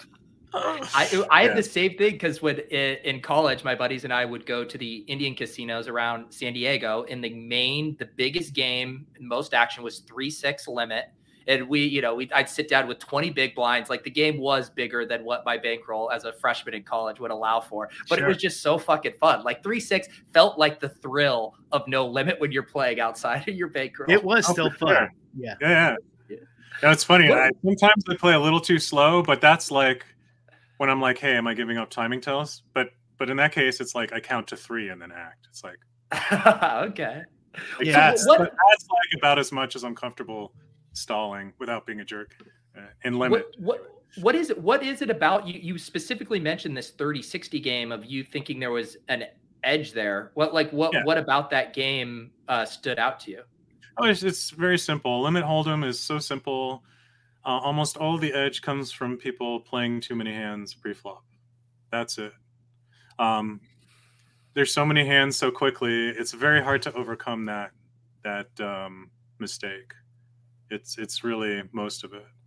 Speaker 3: I had the same thing because when in college, my buddies and I would go to the Indian casinos around San Diego. In the biggest game, most action was 3-6 limit. And I'd sit down with 20 big blinds. Like, the game was bigger than what my bankroll as a freshman in college would allow for. But It was just so fucking fun. Like, 3-6 felt like the thrill of no limit when you're playing outside of your bankroll.
Speaker 5: It was still fun.
Speaker 7: Sure. Yeah. It's funny. Sometimes I play a little too slow, but that's like when I'm like, hey, am I giving up timing tells? But in that case, it's like I count to 3 and then act. It's like,
Speaker 3: okay.
Speaker 7: That's like about as much as I'm comfortable stalling without being a jerk in limit.
Speaker 3: What is it about you? You specifically mentioned this 30-60 game of you thinking there was an edge there. What about that game stood out to you?
Speaker 7: Oh, it's very simple. Limit hold'em is so simple. Almost all of the edge comes from people playing too many hands pre-flop. That's it. There's so many hands so quickly. It's very hard to overcome that mistake. It's really most of it.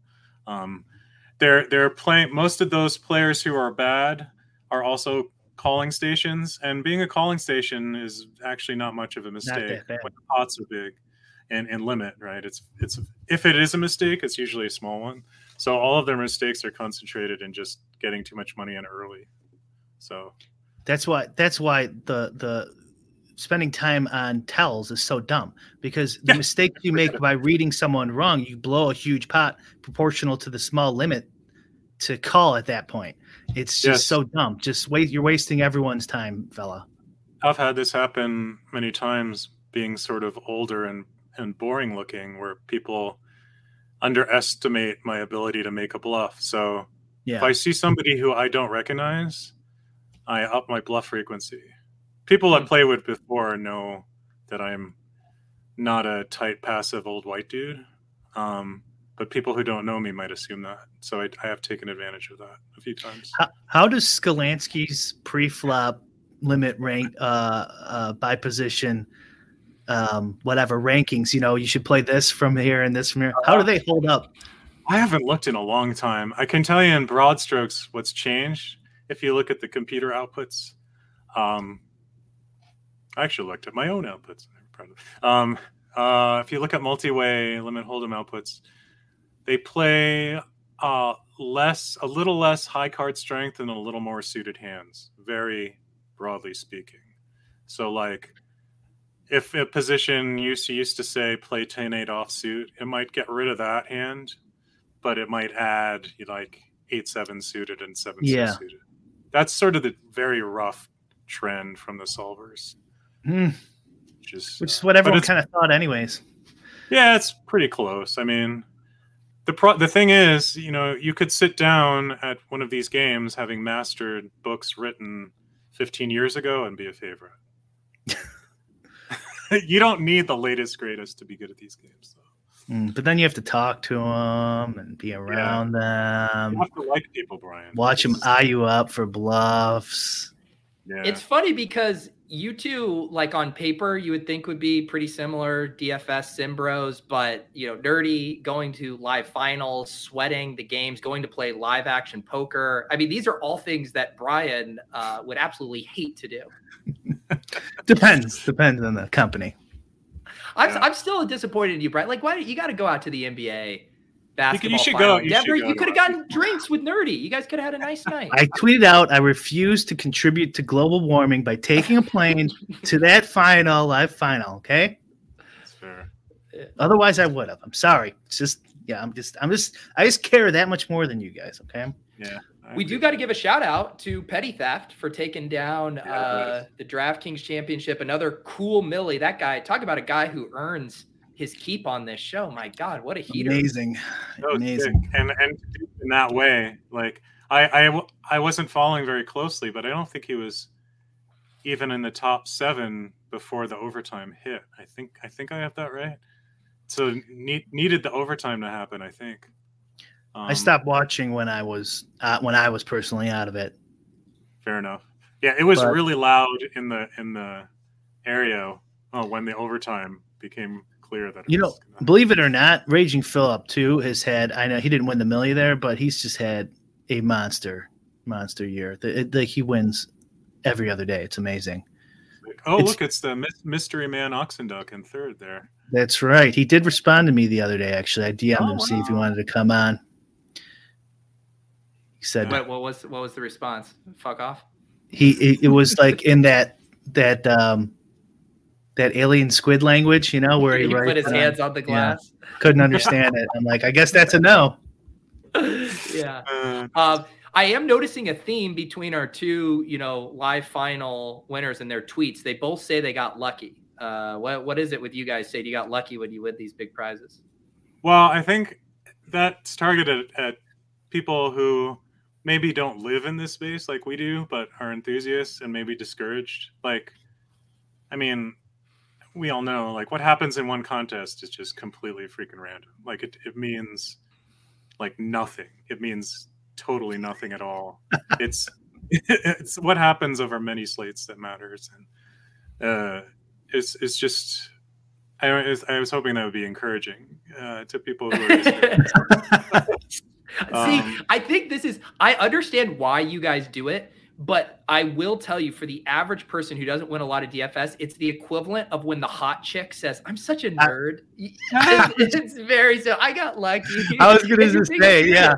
Speaker 7: They're playing. Most of those players who are bad are also calling stations, and being a calling station is actually not much of a mistake when the pots are big and limit. Right? It's if it is a mistake, it's usually a small one. So all of their mistakes are concentrated in just getting too much money in early. So
Speaker 5: that's why the spending time on tells is so dumb, because the mistakes you make by reading someone wrong, you blow a huge pot proportional to the small limit to call at that point. It's just so dumb. You're wasting everyone's time, fella.
Speaker 7: I've had this happen many times, being sort of older and boring looking, where people underestimate my ability to make a bluff. So if I see somebody who I don't recognize, I up my bluff frequency. People I play with before know that I'm not a tight, passive old white dude. But people who don't know me might assume that. So I have taken advantage of that a few times.
Speaker 5: How does Skalansky's pre-flop limit rank by position, whatever rankings, you should play this from here and this from here. How do they hold up?
Speaker 7: I haven't looked in a long time. I can tell you in broad strokes what's changed. If you look at the computer outputs, I actually looked at my own outputs. I'm proud of. If you look at multi-way limit hold'em outputs, they play a little less high card strength and a little more suited hands, very broadly speaking. So like if a position used to say play 10-8 offsuit, it might get rid of that hand, but it might add like 8-7 suited and 7-6 suited. That's sort of the very rough trend from the solvers. Which is what everyone kind of thought anyways. Yeah, it's pretty close. I mean, the thing is, you could sit down at one of these games having mastered books written 15 years ago and be a favorite. You don't need the latest, greatest to be good at these games. So.
Speaker 5: But then you have to talk to them and be around them.
Speaker 7: You have to like people, Brian.
Speaker 5: Watch them eye you up for bluffs.
Speaker 3: Yeah. It's funny because you two, like on paper, you would think would be pretty similar, DFS Simbros, but Nerdy going to live finals, sweating the games, going to play live action poker. I mean, these are all things that Brian would absolutely hate to do.
Speaker 5: Depends on the company.
Speaker 3: I'm still disappointed in you, Brian. Like, why you got to go out to the NBA basketball final? You could have gotten drinks with Nerdy. You guys could have had a nice night.
Speaker 5: I tweeted out, I refuse to contribute to global warming by taking a plane to that live final. Okay,
Speaker 7: that's fair.
Speaker 5: Otherwise, I would have. I'm sorry. It's just, I just care that much more than you guys. Okay.
Speaker 7: Yeah.
Speaker 3: We do got to give a shout out to Petty Theft for taking down the DraftKings championship. Another cool Millie. That guy, talk about a guy who earns his keep on this show. My God, what a heater.
Speaker 5: Amazing.
Speaker 7: And in that way, like I wasn't following very closely, but I don't think he was even in the top 7 before the overtime hit. I think I have that right. So needed the overtime to happen, I think.
Speaker 5: I stopped watching when I was personally out of it.
Speaker 7: Fair enough. Yeah, it was really loud in the area when the overtime became clear that
Speaker 5: believe it or not, Raging Phillip too has had. I know he didn't win the Millie there, but he's just had a monster year. He wins every other day. It's amazing.
Speaker 7: Look, it's the mystery man Oxenduck in third there.
Speaker 5: That's right. He did respond to me the other day. Actually, I DM'd him see if he wanted to come on. He said,
Speaker 3: "What was the response? Fuck off."
Speaker 5: It was like in that alien squid language, where he
Speaker 3: put his hands on the glass.
Speaker 5: Yeah, couldn't understand it. I'm like, I guess that's a no.
Speaker 3: Yeah. I am noticing a theme between our two, live final winners and their tweets. They both say they got lucky. What is it with you guys? Say you got lucky when you win these big prizes?
Speaker 7: Well, I think that's targeted at people who maybe don't live in this space like we do, but are enthusiasts and maybe discouraged. Like, I mean, we all know, like, what happens in one contest is just completely freaking random. Like, it means, like, nothing. It means totally nothing at all. It's what happens over many slates that matters. And it's just... I was hoping that would be encouraging to people who are
Speaker 3: See, I think I understand why you guys do it, but I will tell you, for the average person who doesn't win a lot of DFS, it's the equivalent of when the hot chick says, "I'm such a nerd." It's very so. I got lucky.
Speaker 5: I was going to say, yeah.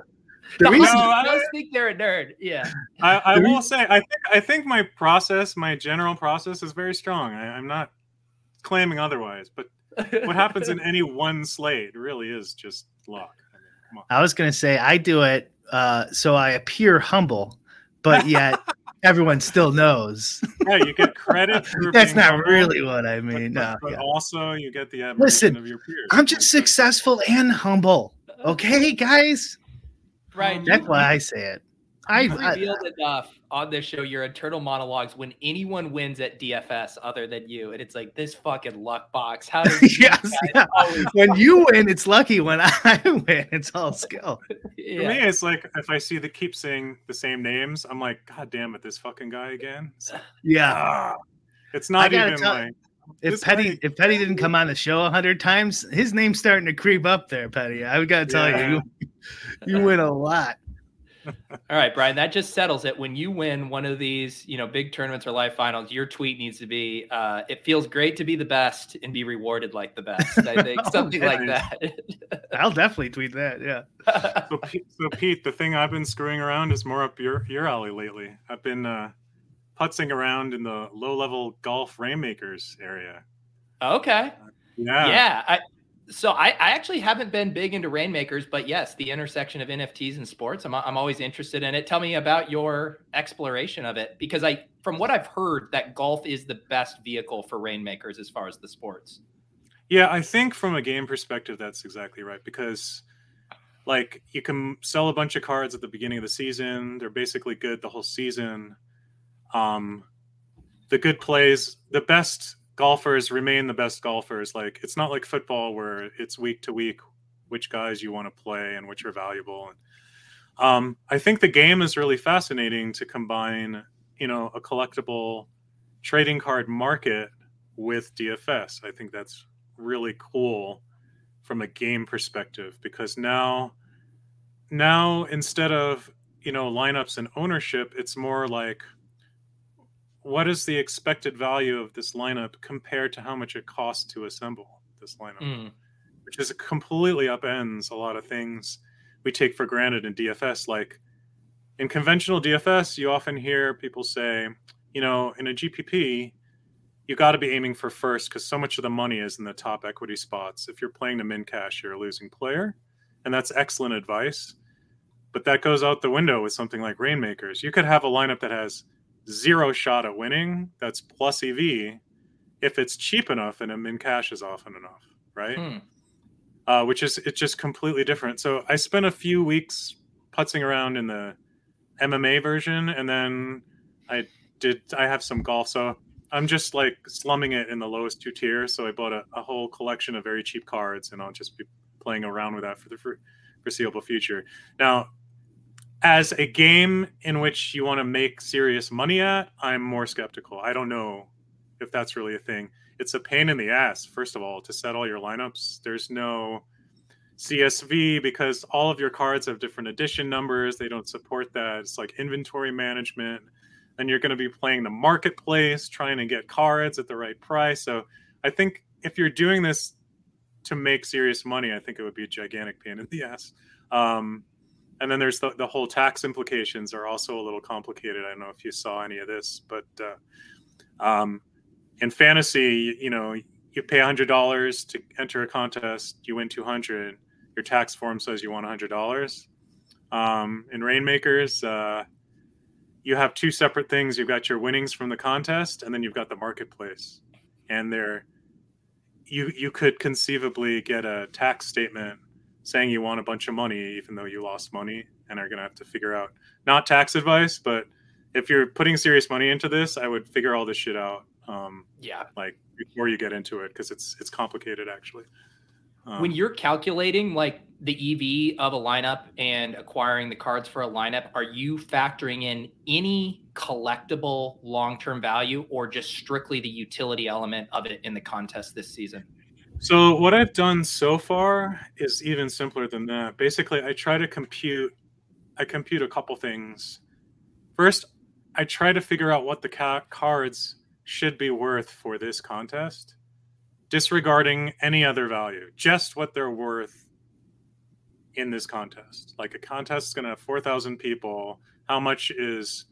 Speaker 3: I think they're a nerd. Yeah.
Speaker 7: I will say, I think my general process is very strong. I'm not claiming otherwise, but what happens in any one slate really is just luck.
Speaker 5: I was going to say I do it so I appear humble, but yet everyone still knows.
Speaker 7: Yeah, you get credit for
Speaker 5: that's not really what I mean.
Speaker 7: But also you get the admiration of your peers.
Speaker 5: I'm just successful and humble. Okay, guys?
Speaker 3: Right.
Speaker 5: That's why I say it.
Speaker 3: I've revealed enough on this show, your internal monologues, when anyone wins at DFS other than you. And it's like, this fucking luck box. How does
Speaker 5: when you win, it's lucky. When I win, it's all skill.
Speaker 3: Yeah.
Speaker 7: For me, it's like, if I see keep saying the same names, I'm like, God damn it, this fucking guy again.
Speaker 5: Yeah.
Speaker 7: It's not even like...
Speaker 5: If Petty didn't come on the show 100 times, his name's starting to creep up there, Petty. I've got to tell you, you win a lot.
Speaker 3: All right, Brian, that just settles it. When you win one of these, big tournaments or live finals, your tweet needs to be, it feels great to be the best and be rewarded like the best. I think something like that.
Speaker 5: I'll definitely tweet that. Yeah.
Speaker 7: So Pete, the thing I've been screwing around is more up your alley lately. I've been putzing around in the low-level golf Rainmakers area.
Speaker 3: Okay.
Speaker 7: Yeah.
Speaker 3: So I actually haven't been big into Rainmakers, but yes, the intersection of NFTs and sports, I'm always interested in it. Tell me about your exploration of it, because from what I've heard, that golf is the best vehicle for Rainmakers as far as the sports.
Speaker 7: Yeah, I think from a game perspective, that's exactly right, because like you can sell a bunch of cards at the beginning of the season. They're basically good the whole season. The good plays, the best golfers remain the best golfers. Like, it's not like football where it's week to week which guys you want to play and which are valuable. And I think the game is really fascinating to combine, a collectible trading card market with DFS. I think that's really cool from a game perspective, because now instead of, lineups and ownership, it's more like, what is the expected value of this lineup compared to how much it costs to assemble this lineup, which is completely upends a lot of things we take for granted in DFS. Like in conventional DFS, you often hear people say, in a GPP, you got to be aiming for first because so much of the money is in the top equity spots. If you're playing to min cash, you're a losing player. And that's excellent advice. But that goes out the window with something like Rainmakers. You could have a lineup that has zero shot at winning, that's plus EV, if it's cheap enough and a min cash is often enough, right? It's just completely different. So I spent a few weeks putzing around in the MMA version, and then I have some golf. So I'm just like slumming it in the lowest two tiers. So I bought a whole collection of very cheap cards, and I'll just be playing around with that for the foreseeable future. Now, as a game in which you want to make serious money at, I'm more skeptical. I don't know if that's really a thing. It's a pain in the ass, first of all, to set all your lineups. There's no CSV because all of your cards have different edition numbers. They don't support that. It's like inventory management. And you're going to be playing the marketplace, trying to get cards at the right price. So I think if you're doing this to make serious money, I think it would be a gigantic pain in the ass. And then there's the whole tax implications are also a little complicated. I don't know if you saw any of this, but in fantasy, you pay $100 to enter a contest, you win $200. Your tax form says you won $100. In Rainmakers, you have two separate things. You've got your winnings from the contest, and then you've got the marketplace. And you could conceivably get a tax statement saying you won a bunch of money, even though you lost money, and are going to have to figure out, not tax advice, but if you're putting serious money into this, I would figure all this shit out. Like before you get into it, because it's complicated actually.
Speaker 3: When you're calculating like the EV of a lineup and acquiring the cards for a lineup, are you factoring in any collectible long-term value or just strictly the utility element of it in the contest this season?
Speaker 7: So what I've done so far is even simpler than that. Basically, I compute a couple things. First, I try to figure out what the cards should be worth for this contest, disregarding any other value, just what they're worth in this contest. Like a contest is going to have 4,000 people. How much is,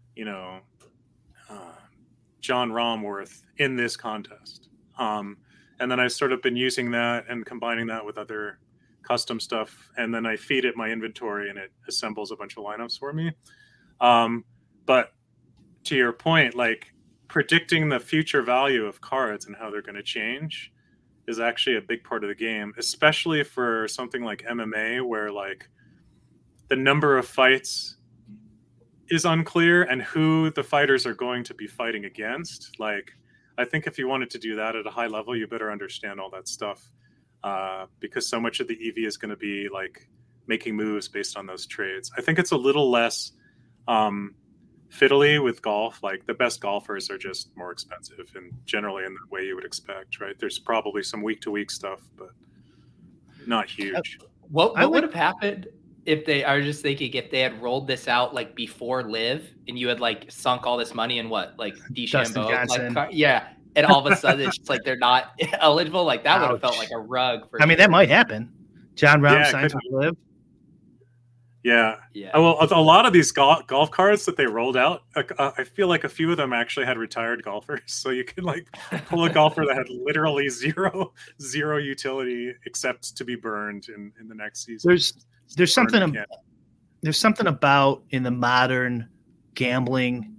Speaker 7: John Rahm worth in this contest? And then I've sort of been using that and combining that with other custom stuff. And then I feed it my inventory and it assembles a bunch of lineups for me. But to your point, like predicting the future value of cards and how they're going to change is actually a big part of the game, especially for something like MMA, where like the number of fights is unclear and who the fighters are going to be fighting against. Like, I think if you wanted to do that at a high level, you better understand all that stuff, because so much of the EV is going to be like making moves based on those trades. I think it's a little less fiddly with golf. Like the best golfers are just more expensive and generally in the way you would expect, right? There's probably some week to week stuff, but not huge.
Speaker 3: What would have happened? I was just thinking if they had rolled this out like before Live and you had like sunk all this money in what, like DeChambeau, like yeah, and all of a sudden it's just like they're not eligible, like that would have felt like a rug.
Speaker 5: I mean, that might happen. John Rahm signs with Live.
Speaker 7: Yeah. Well, a lot of these golf carts that they rolled out, I feel like a few of them actually had retired golfers. So you could like pull a golfer that had literally zero utility except to be burned in the next season.
Speaker 5: There's something about in the modern gambling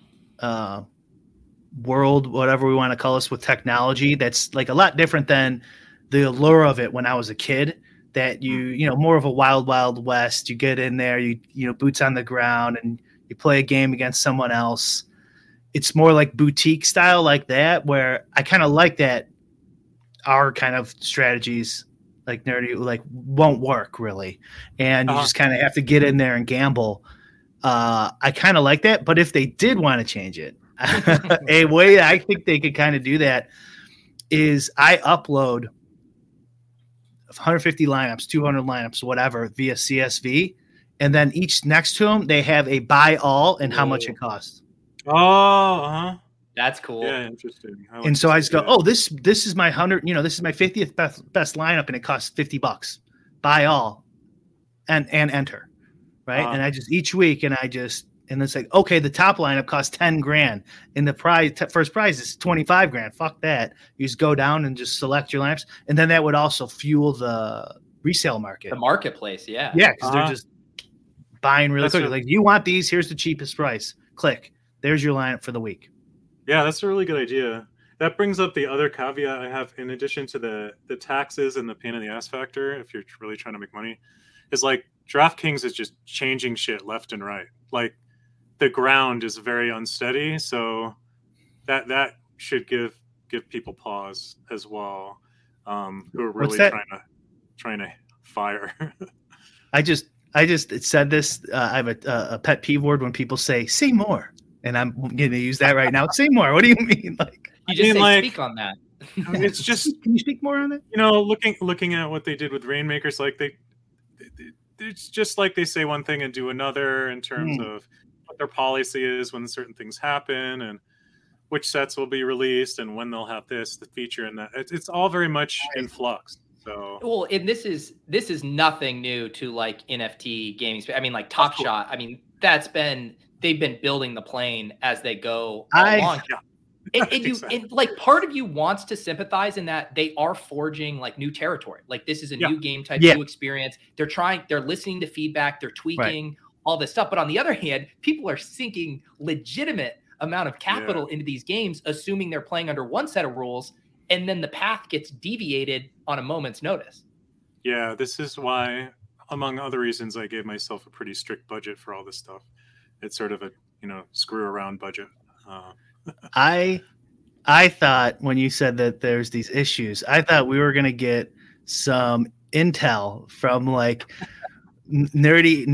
Speaker 5: world, whatever we want to call this, with technology, that's like a lot different than the allure of it when I was a kid. That you know, more of a wild west. You get in there, you know, boots on the ground, and you play a game against someone else. It's more like boutique style like that, where I kind of like that. Our kind of strategies, like nerdy, like won't work really, and you just kind of have to get in there and gamble. I kind of like that, but if they did want to change it, a way I think they could kind of do that is I upload 150 lineups, 200 lineups, whatever, via CSV. And then each next to them, they have a buy all and how much it costs.
Speaker 7: Oh,
Speaker 3: that's cool.
Speaker 7: Yeah, interesting.
Speaker 5: And so I just go, this is my 100, you know, this is my 50th best lineup and it costs $50. Buy all and enter. Right. And I just each week and it's like, okay, the top lineup costs $10,000 and the first prize is $25,000. Fuck that. You just go down and just select your lineups. And then that would also fuel the resale market.
Speaker 3: The marketplace. Yeah.
Speaker 5: Yeah. Cause they're just buying really quick. Like, you want these, here's the cheapest price. Click. There's your lineup for the week.
Speaker 7: Yeah. That's a really good idea. That brings up the other caveat I have in addition to the taxes and the pain in the ass factor. If you're really trying to make money, is like DraftKings is just changing shit left and right. Like, the ground is very unsteady, so that should give people pause as well, who are really trying to fire.
Speaker 5: I just said this. I have a pet peeve word when people say more, and I'm going to use that right now. Say more. What do you mean? Like,
Speaker 3: you just speak on that.
Speaker 7: It's just,
Speaker 5: can you speak more on it?
Speaker 7: You know, looking at what they did with Rainmakers, like it's just like they say one thing and do another in terms of what their policy is when certain things happen and which sets will be released and when they'll have the feature and that. It's all very much in flux. So
Speaker 3: well, and this is nothing new to like NFT gaming. I mean, like Top Shot. I mean, they've been building the plane as they go along. And like part of you wants to sympathize in that they are forging like new territory. Like this is a new game type, new experience. They're listening to feedback, they're tweaking all this stuff. But on the other hand, people are sinking legitimate amount of capital into these games, assuming they're playing under one set of rules, and then the path gets deviated on a moment's notice.
Speaker 7: Yeah, this is why, among other reasons, I gave myself a pretty strict budget for all this stuff. It's sort of a, screw around budget.
Speaker 5: I thought when you said that there's these issues, I thought we were going to get some intel from like nerdy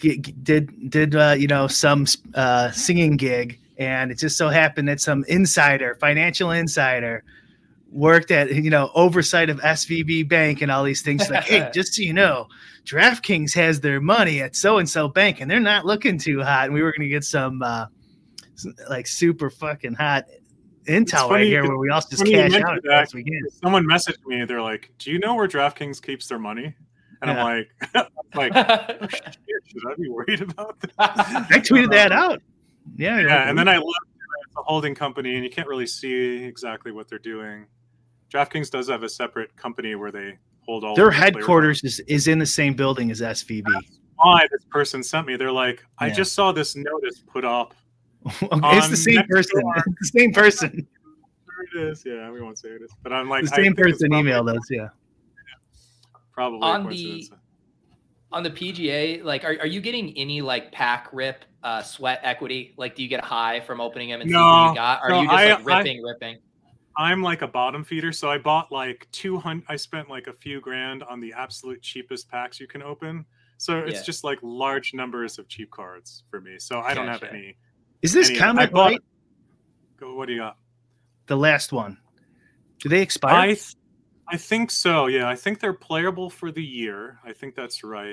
Speaker 5: did some singing gig, and it just so happened that some financial insider worked at oversight of SVB Bank and all these things. Like, hey, just so you know, DraftKings has their money at so and so bank, and they're not looking too hot. And we were going to get some like super fucking hot intel right here, where we also just cash out as we can.
Speaker 7: Someone messaged me, they're like, "Do you know where DraftKings keeps their money?" And I'm like, oh, shit, should I be worried about that?
Speaker 5: I tweeted that out. Yeah.
Speaker 7: And then I looked at the holding company, and you can't really see exactly what they're doing. DraftKings does have a separate company where they hold all
Speaker 5: their headquarters is in the same building as SVB.
Speaker 7: That's why this person sent me. They're like, I just saw this notice put up.
Speaker 5: It's the same person. It's the same person.
Speaker 7: There it is. Yeah, we won't say it is. But I'm like,
Speaker 5: the same person emailed us. Yeah.
Speaker 7: Probably
Speaker 3: on the PGA, like, are you getting any like pack rip sweat equity? Like, do you get a high from opening them and seeing what you got? Or are you just ripping?
Speaker 7: I'm like a bottom feeder, so I bought like 200. I spent like a few grand on the absolute cheapest packs you can open. So it's just like large numbers of cheap cards for me. So I don't have any.
Speaker 5: Is this comment right?
Speaker 7: What do you got?
Speaker 5: The last one. Do they expire?
Speaker 7: I think so. Yeah, I think they're playable for the year. I think that's right.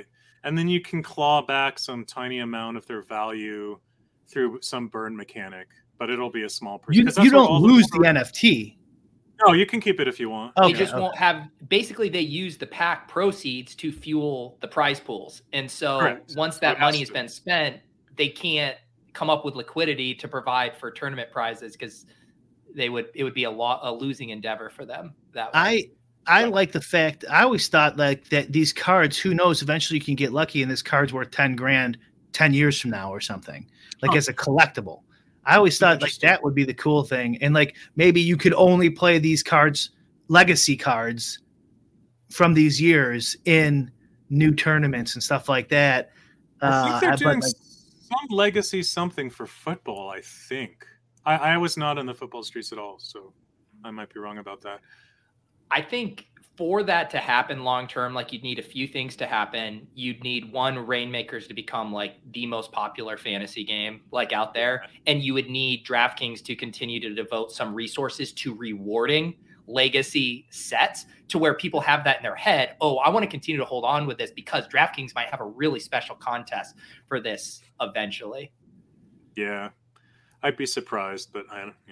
Speaker 7: and then you can claw back some tiny amount of their value through some burn mechanic, but it'll be a small percentage.
Speaker 5: You don't lose the NFT.
Speaker 7: No, you can keep it if you want.
Speaker 3: Okay, they just won't have. Basically, they use the pack proceeds to fuel the prize pools, and so once that money has been spent, they can't come up with liquidity to provide for tournament prizes because it would be a losing endeavor for them. That way.
Speaker 5: I like the fact. I always thought like that these cards. Who knows? Eventually, you can get lucky, and this card's worth $10,000 10 years from now or something. Like as a collectible. I always thought like that would be the cool thing. And like maybe you could only play these cards, legacy cards from these years in new tournaments and stuff like that.
Speaker 7: I think they're doing some legacy something for football, I think. I was not in the football streets at all, so I might be wrong about that.
Speaker 3: I think for that to happen long term, like you'd need a few things to happen. You'd need one, Rainmakers to become like the most popular fantasy game like out there. And you would need DraftKings to continue to devote some resources to rewarding legacy sets to where people have that in their head. Oh, I want to continue to hold on with this because DraftKings might have a really special contest for this eventually.
Speaker 7: Yeah, I'd be surprised, but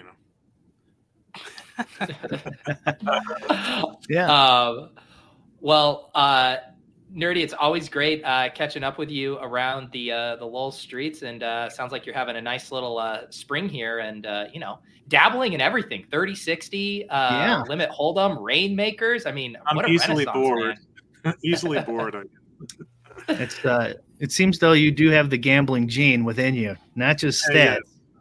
Speaker 5: Yeah.
Speaker 3: Well, Nerdy, it's always great catching up with you around the Lowell streets, and sounds like you're having a nice little spring here, and dabbling in everything. 30-60, limit hold'em, Rainmakers. I mean,
Speaker 7: I'm
Speaker 3: what a
Speaker 7: easily
Speaker 3: renaissance,
Speaker 7: bored.
Speaker 3: man.
Speaker 7: Easily bored.
Speaker 5: It seems though you do have the gambling gene within you, not just stats.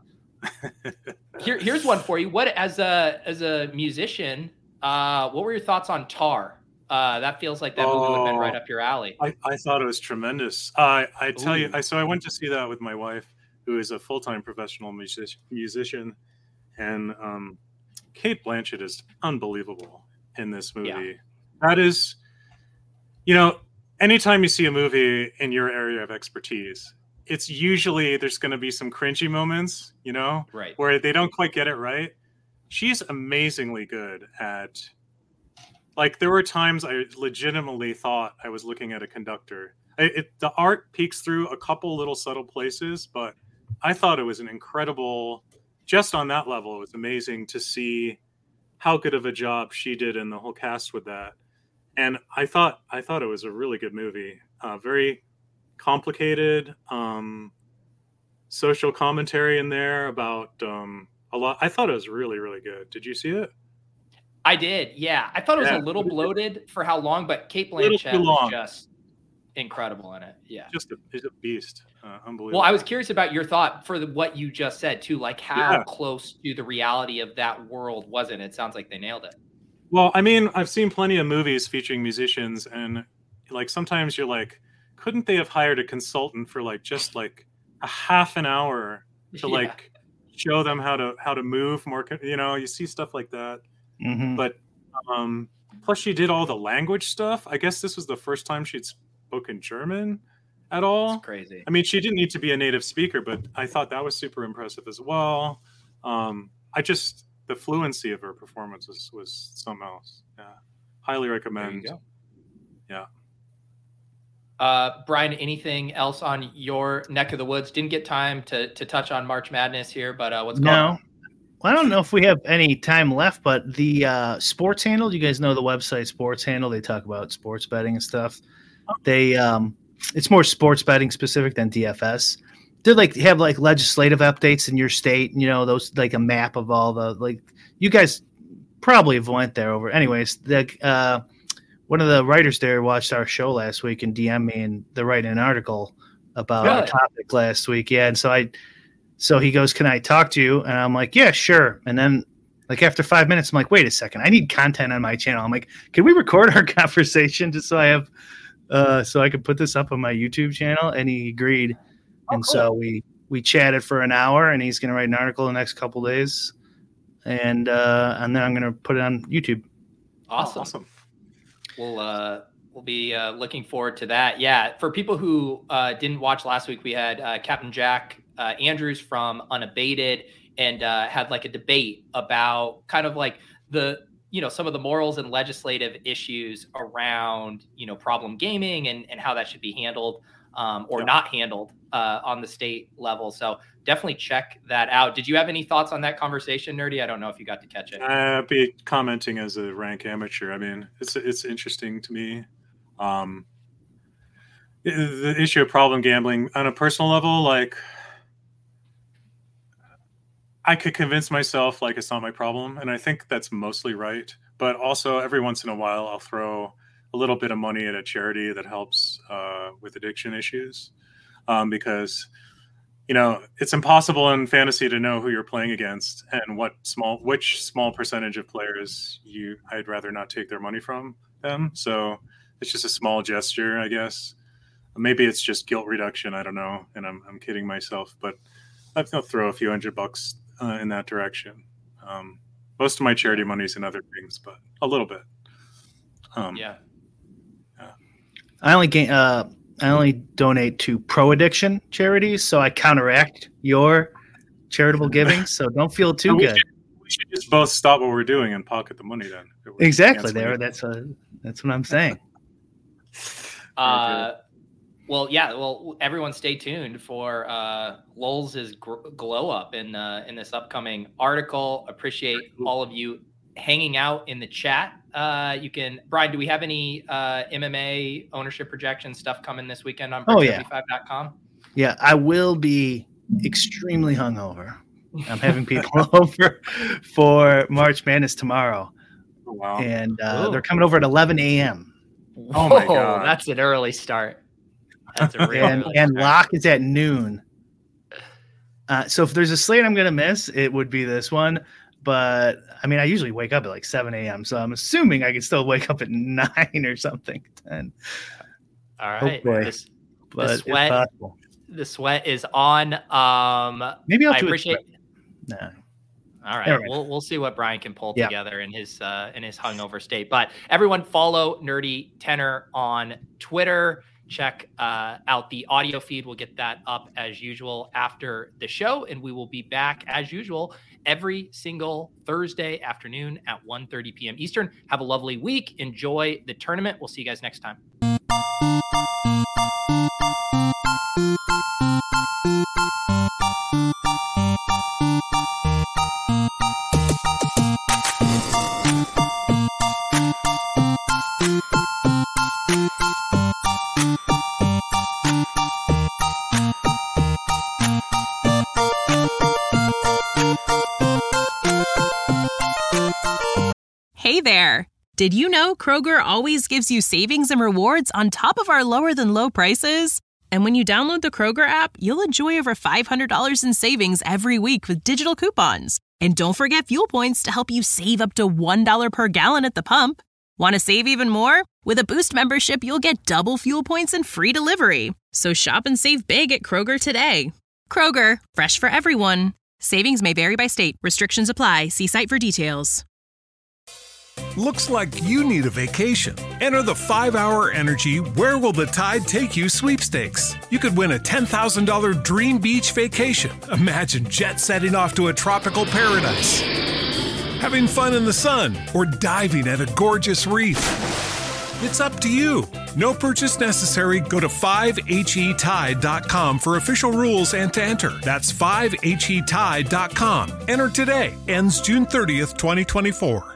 Speaker 3: Here's one for you. What as a musician, what were your thoughts on Tar? That feels like that movie would have been right up your alley.
Speaker 7: I thought it was tremendous. I tell you, so I went to see that with my wife, who is a full-time professional musician, and Cate Blanchett is unbelievable in this movie.
Speaker 3: Yeah.
Speaker 7: That is, anytime you see a movie in your area of expertise, it's usually there's going to be some cringy moments,
Speaker 3: right,
Speaker 7: where they don't quite get it right. She's amazingly good at, like, there were times I legitimately thought I was looking at a conductor. The art peeks through a couple little subtle places, but I thought it was an incredible, just on that level, it was amazing to see how good of a job she did and the whole cast with that. And I thought it was a really good movie. Very complicated, social commentary in there about a lot. I thought it was really, really good. Did you see it?
Speaker 3: I did. Yeah. I thought it was a little bloated for how long, but Cate Blanchett was just incredible in it. Yeah.
Speaker 7: He's a beast. Unbelievable.
Speaker 3: Well, I was curious about your thought for what you just said too, like how close to the reality of that world was it? It sounds like they nailed it.
Speaker 7: Well, I mean, I've seen plenty of movies featuring musicians, and like sometimes you're like, couldn't they have hired a consultant for like just like a half an hour to like show them how to move more? You see stuff like that.
Speaker 5: Mm-hmm.
Speaker 7: But plus she did all the language stuff. I guess this was the first time she'd spoken German at all.
Speaker 3: That's crazy.
Speaker 7: I mean, she didn't need to be a native speaker, but I thought that was super impressive as well. The fluency of her performance was something else. Yeah. Highly recommend.
Speaker 3: There you
Speaker 7: go.
Speaker 3: Yeah. Brian, anything else on your neck of the woods? Didn't get time to touch on March Madness here, but what's going on?
Speaker 5: Well, I don't know if we have any time left, but the Sports Handle, you guys know the website Sports Handle, they talk about sports betting and stuff. They it's more sports betting specific than DFS. They have legislative updates in your state, those like a map of all the you guys probably have went there over. Anyways, one of the writers there watched our show last week and DM'd me, and they're writing an article about our topic last week. Yeah, and so he goes, "Can I talk to you?" And I'm like, "Yeah, sure." And then after 5 minutes, I'm like, "Wait a second, I need content on my channel." I'm like, "Can we record our conversation just so I have so I can put this up on my YouTube channel?" And he agreed. And cool. So we chatted for an hour, and he's going to write an article in the next couple of days, and then I'm going to put it on YouTube.
Speaker 3: Awesome. We'll be looking forward to that. Yeah, for people who didn't watch last week, we had Captain Jack Andrews from Unabated, and had like a debate about kind of like the some of the morals and legislative issues around, problem gaming and how that should be handled or not handled on the state level. So definitely check that out. Did you have any thoughts on that conversation, Nerdy? I don't know if you got to catch it.
Speaker 7: I'd be commenting as a rank amateur. I mean, it's interesting to me. The issue of problem gambling on a personal level, like, I could convince myself like it's not my problem, and I think that's mostly right. But also every once in a while I'll throw a little bit of money at a charity that helps with addiction issues, because it's impossible in fantasy to know who you're playing against and which small percentage of players I'd rather not take their money from them. So it's just a small gesture, I guess. Maybe it's just guilt reduction, I don't know, and I'm kidding myself, but I'll throw a few $100 in that direction. Most of my charity money is in other things, but a little bit.
Speaker 3: Yeah.
Speaker 5: I only donate to pro-addiction charities, so I counteract your charitable giving. So don't feel too good.
Speaker 7: We should just both stop what we're doing and pocket the money then.
Speaker 5: Exactly. That's what I'm saying.
Speaker 3: Well, yeah. Well, everyone, stay tuned for Lulz' glow up in this upcoming article. Appreciate all of you hanging out in the chat. Brian, do we have any MMA ownership projection stuff coming this weekend on Bet75.com?
Speaker 5: Yeah, I will be extremely hungover. I'm having people over for March Madness tomorrow.
Speaker 7: Oh, wow.
Speaker 5: And they're coming over at 11 a.m.
Speaker 3: Oh my God. That's an early start. That's a real
Speaker 5: and lock is at noon. So if there's a slate I'm going to miss, it would be this one. But I mean, I usually wake up at like 7 a.m. So I'm assuming I can still wake up at 9 or something. 10.
Speaker 3: All right. The sweat is on.
Speaker 5: Maybe I'll
Speaker 3: appreciate.
Speaker 5: No.
Speaker 3: All right. We'll see what Brian can pull together in his hungover state. But everyone, follow Nerdy Tenor on Twitter. Check out the audio feed. We'll get that up as usual after the show, and we will be back as usual every single Thursday afternoon at 1:30 p.m. Eastern. Have a lovely week. Enjoy the tournament. We'll see you guys next time.
Speaker 2: Hey there! Did you know Kroger always gives you savings and rewards on top of our lower-than-low prices? And when you download the Kroger app, you'll enjoy over $500 in savings every week with digital coupons. And don't forget fuel points to help you save up to $1 per gallon at the pump. Want to save even more? With a Boost membership, you'll get double fuel points and free delivery. So shop and save big at Kroger today. Kroger, fresh for everyone. Savings may vary by state. Restrictions apply. See site for details.
Speaker 1: Looks like you need a vacation. Enter the 5-Hour Energy Where Will the Tide Take You sweepstakes. You could win a $10,000 dream beach vacation. Imagine jet setting off to a tropical paradise, having fun in the sun, or diving at a gorgeous reef. It's up to you. No purchase necessary. Go to 5HETide.com for official rules and to enter. That's 5HETide.com. Enter today. Ends June 30th, 2024.